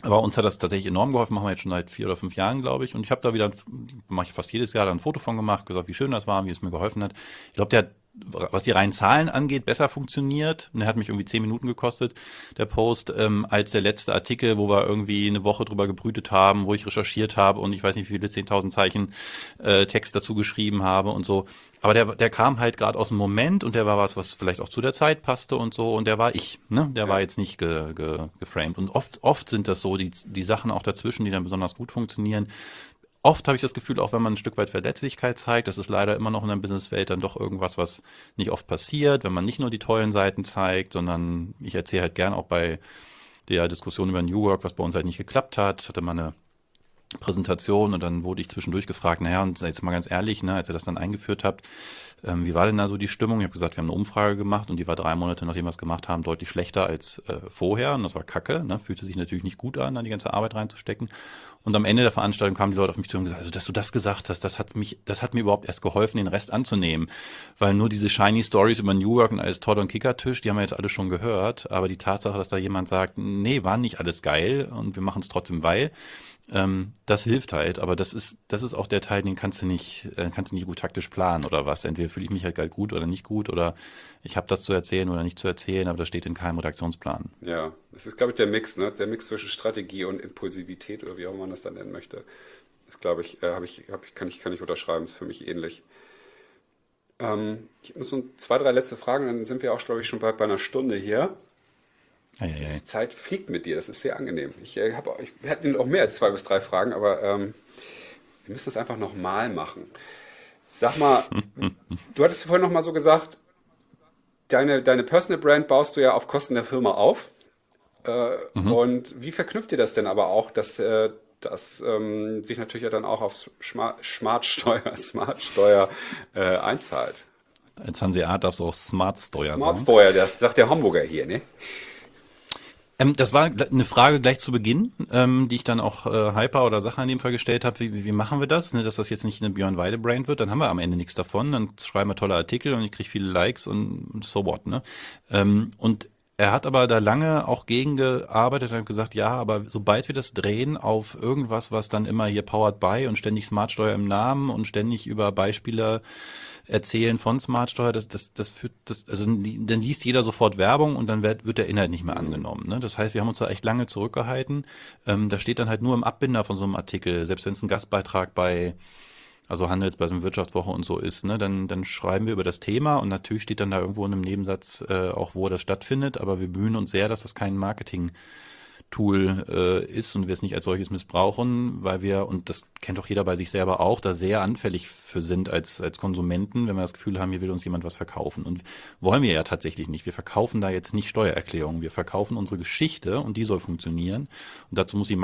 Aber uns hat das tatsächlich enorm geholfen, machen wir jetzt schon seit 4 oder 5 Jahren, glaube ich. Und ich habe da wieder, mache ich fast jedes Jahr da ein Foto von gemacht, gesagt, wie schön das war, wie es mir geholfen hat. Ich glaube, der hat, was die reinen Zahlen angeht, besser funktioniert. Und der hat mich irgendwie 10 Minuten gekostet, der Post, als der letzte Artikel, wo wir irgendwie eine Woche drüber gebrütet haben, wo ich recherchiert habe und ich weiß nicht, wie viele 10.000 Zeichen Text dazu geschrieben habe und so. Aber der kam halt gerade aus dem Moment und der war was vielleicht auch zu der Zeit passte und so und der war ich, ne? Der war Ja. jetzt nicht geframed. Und oft sind das so, die Sachen auch dazwischen, die dann besonders gut funktionieren. Oft habe ich das Gefühl, auch wenn man ein Stück weit Verletzlichkeit zeigt, das ist leider immer noch in der Businesswelt dann doch irgendwas, was nicht oft passiert, wenn man nicht nur die tollen Seiten zeigt, sondern ich erzähle halt gern auch bei der Diskussion über New Work, was bei uns halt nicht geklappt hat, hatte mal eine Präsentation und dann wurde ich zwischendurch gefragt, naja, und jetzt mal ganz ehrlich, ne, als ihr das dann eingeführt habt, wie war denn da so die Stimmung? Ich habe gesagt, wir haben eine Umfrage gemacht und die war 3 Monate, nachdem wir es gemacht haben, deutlich schlechter als vorher und das war kacke, ne? Fühlte sich natürlich nicht gut an, da die ganze Arbeit reinzustecken. Und am Ende der Veranstaltung kamen die Leute auf mich zu und gesagt, also dass du das gesagt hast, das hat mir überhaupt erst geholfen, den Rest anzunehmen. Weil nur diese shiny Stories über New Work und alles toll und Kickertisch, die haben wir jetzt alle schon gehört. Aber die Tatsache, dass da jemand sagt, nee, war nicht alles geil und wir machen es trotzdem, weil, das hilft halt, aber das ist auch der Teil, den kannst du nicht gut taktisch planen oder was. Entweder fühle ich mich halt gut oder nicht gut oder ich habe das zu erzählen oder nicht zu erzählen, aber das steht in keinem Redaktionsplan. Ja, das ist, glaube ich, der Mix, ne? Der Mix zwischen Strategie und Impulsivität oder wie auch immer man das dann nennen möchte. Das glaube ich, kann ich unterschreiben, ist für mich ähnlich. Ich habe noch so zwei, drei letzte Fragen, dann sind wir auch, glaube ich, schon bald bei einer Stunde hier. Eieiei. Die Zeit fliegt mit dir, das ist sehr angenehm. Ich hätte auch mehr als zwei bis drei Fragen, aber wir müssen das einfach nochmal machen. Sag mal, du hattest vorhin noch mal so gesagt, deine Personal Brand baust du ja auf Kosten der Firma auf. Mhm. Und wie verknüpft ihr das denn aber auch, dass das sich natürlich ja dann auch auf Smartsteuer einzahlt? Als Hanseat darfst du auch Smart Steuer sagen. Smartsteuer, das sagt der Hamburger hier, ne? Das war eine Frage gleich zu Beginn, die ich dann auch Hyper oder Sache in dem Fall gestellt habe. Wie machen wir das, ne, dass das jetzt nicht eine Björn Weide Brand wird? Dann haben wir am Ende nichts davon. Dann schreiben wir tolle Artikel und ich kriege viele Likes und so what, ne? Und er hat aber da lange auch gegen gearbeitet und gesagt, ja, aber sobald wir das drehen auf irgendwas, was dann immer hier powered by und ständig Smartsteuer im Namen und ständig über Beispiele erzählen von Smartsteuer, das führt, also dann liest jeder sofort Werbung und dann wird der Inhalt nicht mehr angenommen. Ne? Das heißt, wir haben uns da echt lange zurückgehalten. Da steht dann halt nur im Abbinder von so einem Artikel, selbst wenn es ein Gastbeitrag bei also Handelsblatt und Wirtschaftswoche und so ist, ne, dann schreiben wir über das Thema und natürlich steht dann da irgendwo in einem Nebensatz auch, wo das stattfindet, aber wir bemühen uns sehr, dass das kein Marketing-Tool ist und wir es nicht als solches missbrauchen, weil wir, und das kennt doch jeder bei sich selber auch, da sehr anfällig für sind als Konsumenten, wenn wir das Gefühl haben, hier will uns jemand was verkaufen. Und wollen wir ja tatsächlich nicht. Wir verkaufen da jetzt nicht Steuererklärungen, wir verkaufen unsere Geschichte und die soll funktionieren. Und dazu muss sie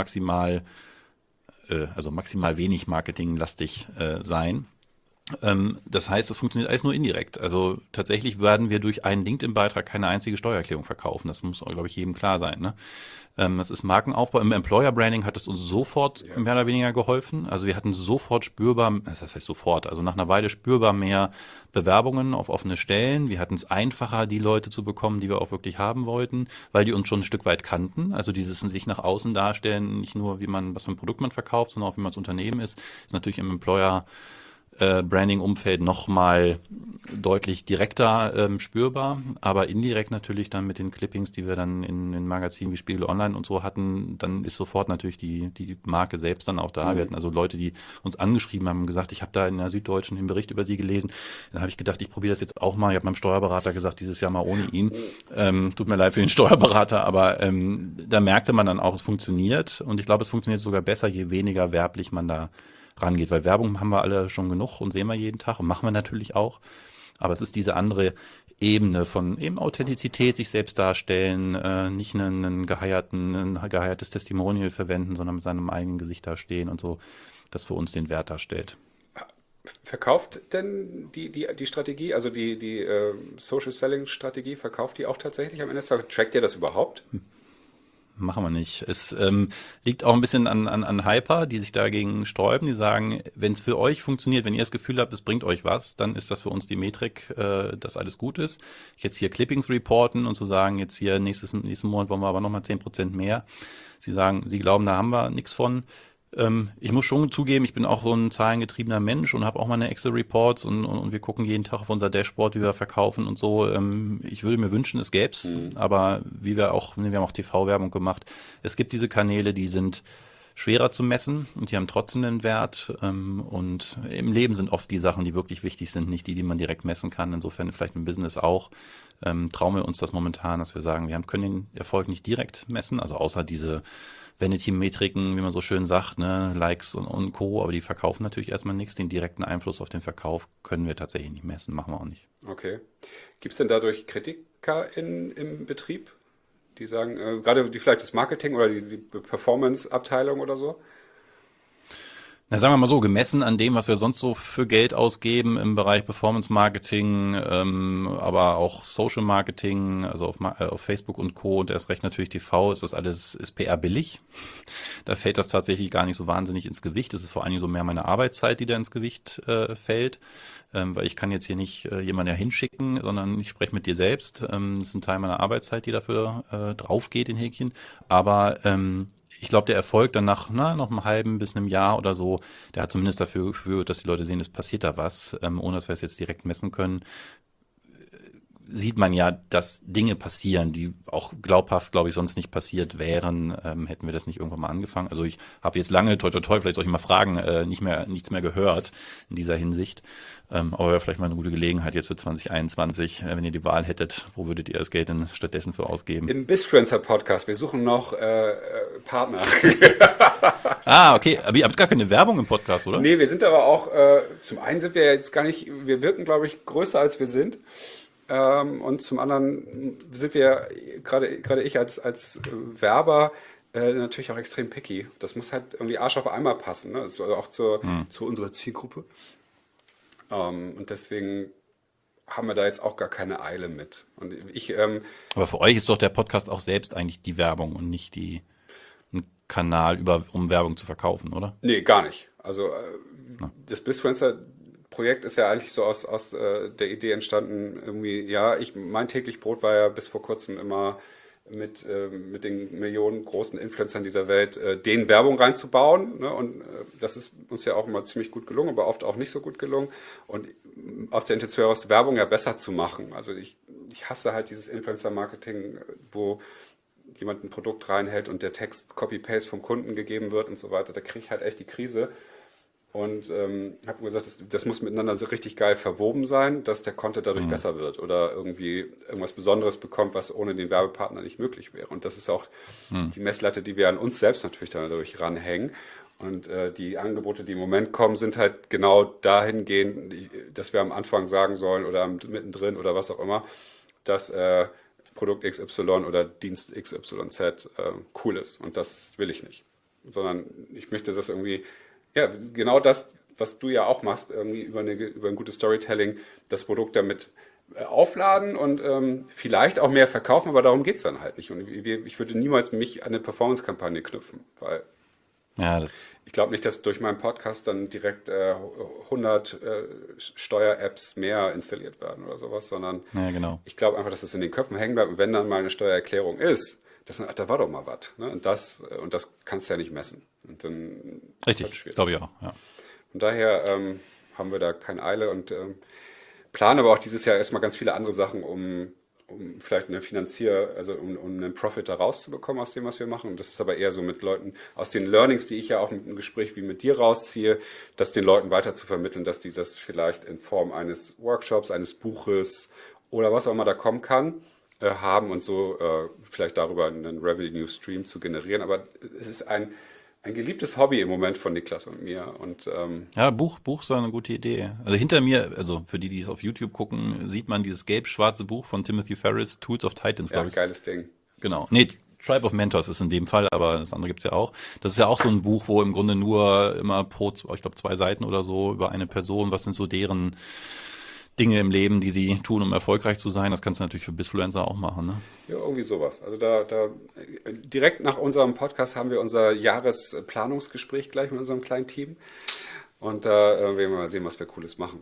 also maximal wenig marketinglastig sein. Das heißt, das funktioniert alles nur indirekt. Also tatsächlich werden wir durch einen LinkedIn-Beitrag keine einzige Steuererklärung verkaufen. Das muss, glaube ich, jedem klar sein. Ne? Das ist Markenaufbau. Im Employer Branding hat es uns sofort Ja. mehr oder weniger geholfen. Also wir hatten sofort spürbar, das heißt sofort, also nach einer Weile spürbar mehr Bewerbungen auf offene Stellen. Wir hatten es einfacher, die Leute zu bekommen, die wir auch wirklich haben wollten, weil die uns schon ein Stück weit kannten. Also dieses sich nach außen darstellen, nicht nur was für ein Produkt man verkauft, sondern auch wie man das Unternehmen ist natürlich im Employer Branding-Umfeld nochmal deutlich direkter spürbar, aber indirekt natürlich dann mit den Clippings, die wir dann in Magazinen wie Spiegel Online und so hatten, dann ist sofort natürlich die Marke selbst dann auch da. Wir hatten also Leute, die uns angeschrieben haben, gesagt, ich habe da in der Süddeutschen den Bericht über sie gelesen. Dann habe ich gedacht, ich probiere das jetzt auch mal. Ich habe meinem Steuerberater gesagt, dieses Jahr mal ohne ihn. Tut mir leid für den Steuerberater, aber da merkte man dann auch, es funktioniert und ich glaube, es funktioniert sogar besser, je weniger werblich man da rangeht, weil Werbung haben wir alle schon genug und sehen wir jeden Tag und machen wir natürlich auch. Aber es ist diese andere Ebene von eben Authentizität, sich selbst darstellen, nicht ein geheiertes Testimonial verwenden, sondern mit seinem eigenen Gesicht dastehen und so, das für uns den Wert darstellt. Verkauft denn die Strategie, also die Social Selling Strategie, verkauft die auch tatsächlich am Ende des Tages? Trackt ihr das überhaupt? machen wir nicht. Es liegt auch ein bisschen an Hyper, die sich dagegen sträuben. Die sagen, wenn es für euch funktioniert, wenn ihr das Gefühl habt, es bringt euch was, dann ist das für uns die Metrik, dass alles gut ist. Jetzt hier Clippings reporten und zu sagen, jetzt hier nächsten Monat wollen wir aber nochmal 10% mehr. Sie sagen, sie glauben, da haben wir nichts von. Ich muss schon zugeben, ich bin auch so ein zahlengetriebener Mensch und habe auch meine Excel-Reports und wir gucken jeden Tag auf unser Dashboard, wie wir verkaufen und so. Ich würde mir wünschen, es gäb's, aber wir haben auch TV-Werbung gemacht. Es gibt diese Kanäle, die sind schwerer zu messen und die haben trotzdem einen Wert. Und im Leben sind oft die Sachen, die wirklich wichtig sind, nicht die man direkt messen kann. Insofern vielleicht im Business auch. Trauen wir uns das momentan, dass wir sagen, wir können den Erfolg nicht direkt messen, also außer diese Vanity-Metriken, wie man so schön sagt, ne, Likes und Co., aber die verkaufen natürlich erstmal nichts. Den direkten Einfluss auf den Verkauf können wir tatsächlich nicht messen, machen wir auch nicht. Okay. Gibt es denn dadurch Kritiker im Betrieb, die sagen, gerade die vielleicht das Marketing oder die Performance-Abteilung oder so? Na, sagen wir mal so, gemessen an dem, was wir sonst so für Geld ausgeben im Bereich Performance Marketing, aber auch Social Marketing, also auf Facebook und Co. und erst recht natürlich TV, ist PR billig. Da fällt das tatsächlich gar nicht so wahnsinnig ins Gewicht. Es ist vor allen Dingen so mehr meine Arbeitszeit, die da ins Gewicht fällt. Weil ich kann jetzt hier nicht jemanden hinschicken, sondern ich spreche mit dir selbst. Das ist ein Teil meiner Arbeitszeit, die dafür drauf geht in Häkchen. Aber ich glaube, der Erfolg dann nach noch einem halben bis einem Jahr oder so, der hat zumindest dafür geführt, dass die Leute sehen, es passiert da was, ohne dass wir es jetzt direkt messen können. Sieht man ja, dass Dinge passieren, die auch glaubhaft, glaube ich, sonst nicht passiert wären, hätten wir das nicht irgendwann mal angefangen. Also ich habe jetzt lange, toi toi toi, vielleicht soll ich mal fragen, nichts mehr gehört in dieser Hinsicht. Aber wäre vielleicht mal eine gute Gelegenheit jetzt für 2021, wenn ihr die Wahl hättet, wo würdet ihr das Geld denn stattdessen für ausgeben? Im Bizfluencer Podcast, wir suchen noch Partner. Okay, aber ihr habt gar keine Werbung im Podcast, oder? Nee, wir sind aber auch, zum einen sind wir jetzt gar nicht, wir wirken, glaube ich, größer als wir sind. Und zum anderen sind wir, gerade ich als Werber, natürlich auch extrem picky. Das muss halt irgendwie Arsch auf einmal passen, ne? Also auch zu unserer Zielgruppe. Und deswegen haben wir da jetzt auch gar keine Eile mit. Und Aber für euch ist doch der Podcast auch selbst eigentlich die Werbung und nicht ein Kanal, um Werbung zu verkaufen, oder? nee, gar nicht. Also das Bizfluencer-Projekt ist ja eigentlich so aus der Idee entstanden, irgendwie, ja, mein täglich Brot war ja bis vor kurzem immer mit den Millionen großen Influencern dieser Welt, denen Werbung reinzubauen. Ne? Und das ist uns ja auch immer ziemlich gut gelungen, aber oft auch nicht so gut gelungen. Und aus der Intention heraus Werbung ja besser zu machen. Also ich hasse halt dieses Influencer-Marketing, wo jemand ein Produkt reinhält und der Text Copy-Paste vom Kunden gegeben wird und so weiter. Da kriege ich halt echt die Krise. Und habe gesagt, das muss miteinander so richtig geil verwoben sein, dass der Content dadurch besser wird oder irgendwie irgendwas Besonderes bekommt, was ohne den Werbepartner nicht möglich wäre. Und das ist auch die Messlatte, die wir an uns selbst natürlich dadurch ranhängen. Und die Angebote, die im Moment kommen, sind halt genau dahingehend, dass wir am Anfang sagen sollen oder mittendrin oder was auch immer, dass Produkt XY oder Dienst XYZ cool ist. Und das will ich nicht. Sondern ich möchte das irgendwie, ja, genau das, was du ja auch machst, irgendwie über ein gutes Storytelling, das Produkt damit aufladen und vielleicht auch mehr verkaufen, aber darum geht es dann halt nicht. Und ich würde niemals mich an eine Performance-Kampagne knüpfen, weil Ja, ich glaube nicht, dass durch meinen Podcast dann direkt 100 Steuer-Apps mehr installiert werden oder sowas, sondern ja, genau. ich glaube einfach, dass es in den Köpfen hängen bleibt und wenn dann mal eine Steuererklärung ist, da war doch mal was. Ne? Und das kannst du ja nicht messen. Und dann ist es halt Richtig, schwierig. glaube ich auch. Ja. Von daher haben wir da keine Eile und planen aber auch dieses Jahr erstmal ganz viele andere Sachen, um vielleicht um einen Profit da rauszubekommen aus dem, was wir machen. Und das ist aber eher so mit Leuten, aus den Learnings, die ich ja auch mit einem Gespräch wie mit dir rausziehe, das den Leuten weiter zu vermitteln, dass die das vielleicht in Form eines Workshops, eines Buches oder was auch immer da kommen kann, haben und so vielleicht darüber einen Revenue Stream zu generieren. Aber es ist ein geliebtes Hobby im Moment von Niklas und mir. Und Ja, Buch ist eine gute Idee. Also hinter mir, also für die es auf YouTube gucken, sieht man dieses gelb-schwarze Buch von Timothy Ferriss, Tools of Titans, ja, glaube ich. geiles Ding. Genau. Nee, Tribe of Mentors ist in dem Fall, aber das andere gibt's ja auch. Das ist ja auch so ein Buch, wo im Grunde nur immer ich glaube, 2 Seiten oder so über eine Person, was sind so Dinge im Leben, die sie tun, um erfolgreich zu sein. Das kannst du natürlich für Bizfluencer auch machen, ne? Ja, irgendwie sowas. Also da direkt nach unserem Podcast haben wir unser Jahresplanungsgespräch gleich mit unserem kleinen Team. Und da werden wir mal sehen, was wir Cooles machen.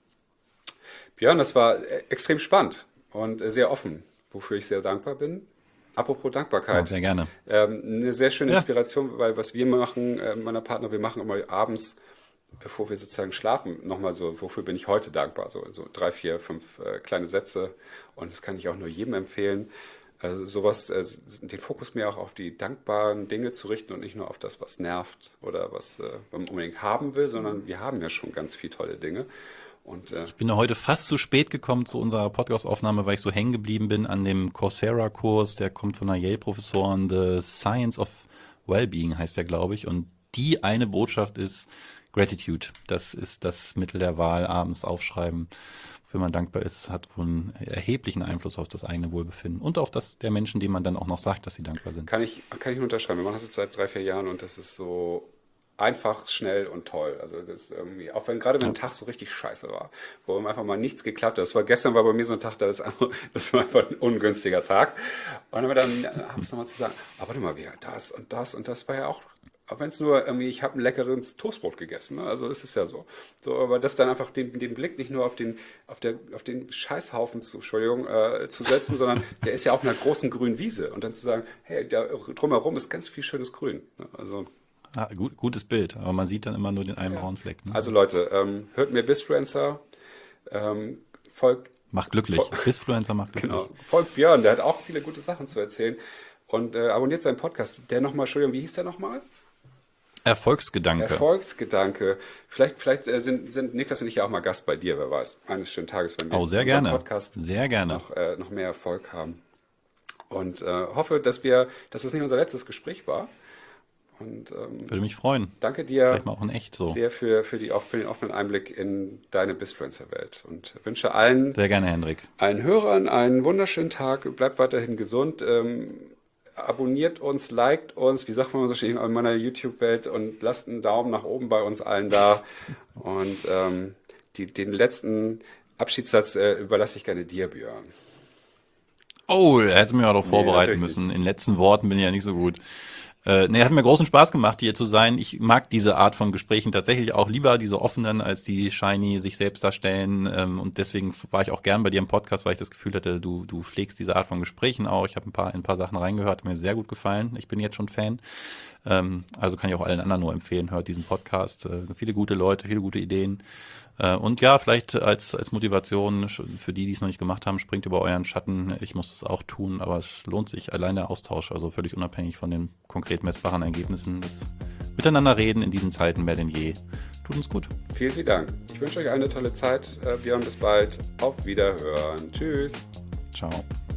Björn, das war extrem spannend und sehr offen, wofür ich sehr dankbar bin. Apropos Ja, Dankbarkeit. sehr gerne. Eine sehr schöne Ja, Inspiration, weil was wir machen, meiner Partner, wir machen immer abends, bevor wir sozusagen schlafen, nochmal so, wofür bin ich heute dankbar? So 3, 4, 5 kleine Sätze. Und das kann ich auch nur jedem empfehlen. Sowas, den Fokus mehr auch auf die dankbaren Dinge zu richten und nicht nur auf das, was nervt oder was man unbedingt haben will, sondern wir haben ja schon ganz viele tolle Dinge. Und ich bin ja heute fast zu spät gekommen zu unserer Podcast-Aufnahme, weil ich so hängen geblieben bin an dem Coursera-Kurs. Der kommt von einer Yale-Professorin. The Science of Wellbeing heißt der, glaube ich. Und die eine Botschaft ist Gratitude. Das ist das Mittel der Wahl. Abends aufschreiben, wofür man dankbar ist, hat wohl einen erheblichen Einfluss auf das eigene Wohlbefinden und auf das der Menschen, denen man dann auch noch sagt, dass sie dankbar sind. kann ich nur unterschreiben. Wir machen das jetzt seit 3, 4 Jahren und das ist so einfach, schnell und toll. Also das irgendwie, auch wenn gerade wenn ein Tag so richtig scheiße war, wo einfach mal nichts geklappt hat. Gestern war bei mir so ein Tag, das war einfach ein ungünstiger Tag. Und aber dann habe ich nochmal zu sagen, warte mal, das und das und das war ja auch wenn es nur irgendwie, ich habe ein leckeres Toastbrot gegessen, ne? Also ist es ja so. So, aber das dann einfach den Blick nicht nur auf den Scheißhaufen zu setzen, sondern der ist ja auf einer großen grünen Wiese und dann zu sagen, hey, da drumherum ist ganz viel schönes Grün. Ne? Also Gutes Bild, aber man sieht dann immer nur den einen ja. braunen Fleck. Ne? Also Leute, hört mir Bizfluencer, folgt, Macht glücklich. Bizfluencer macht glücklich. genau, folgt Björn, der hat auch viele gute Sachen zu erzählen und abonniert seinen Podcast. Der nochmal, Entschuldigung, wie hieß der nochmal? Erfolgsgedanke. Erfolgsgedanke. Vielleicht sind Niklas und ich ja auch mal Gast bei dir, wer weiß. Eines schönen Tages, wenn wir Oh, sehr mit unserem gerne. Podcast Sehr gerne. noch mehr Erfolg haben. Und hoffe, dass es nicht unser letztes Gespräch war. Und Würde mich freuen. danke dir Vielleicht mal auch in echt so. sehr für den offenen Einblick in deine Bizfluencer-Welt und wünsche allen Sehr gerne, Hendrik. Hörern einen wunderschönen Tag. Bleibt weiterhin gesund. Abonniert uns, liked uns, wie sagt man so schön in meiner YouTube-Welt und lasst einen Daumen nach oben bei uns allen da. Und den letzten Abschiedssatz überlasse ich gerne dir, Björn. Oh, da hättest du mich auch noch vorbereiten natürlich müssen. In den letzten Worten bin ich ja nicht so gut. Nee, hat mir großen Spaß gemacht, hier zu sein. Ich mag diese Art von Gesprächen tatsächlich auch lieber, diese offenen, als die shiny sich selbst darstellen. Und deswegen war ich auch gern bei dir im Podcast, weil ich das Gefühl hatte, du pflegst diese Art von Gesprächen auch. Ich habe in ein paar Sachen reingehört, hat mir sehr gut gefallen. Ich bin jetzt schon Fan. Also kann ich auch allen anderen nur empfehlen, hört diesen Podcast. Viele gute Leute, viele gute Ideen. Und ja, vielleicht als Motivation für die es noch nicht gemacht haben, springt über euren Schatten. Ich muss das auch tun, aber es lohnt sich allein der Austausch, also völlig unabhängig von den konkret messbaren Ergebnissen. Das Miteinander reden in diesen Zeiten mehr denn je. Tut uns gut. Vielen, vielen Dank. Ich wünsche euch eine tolle Zeit. Björn, bis bald. Auf Wiederhören. Tschüss. Ciao.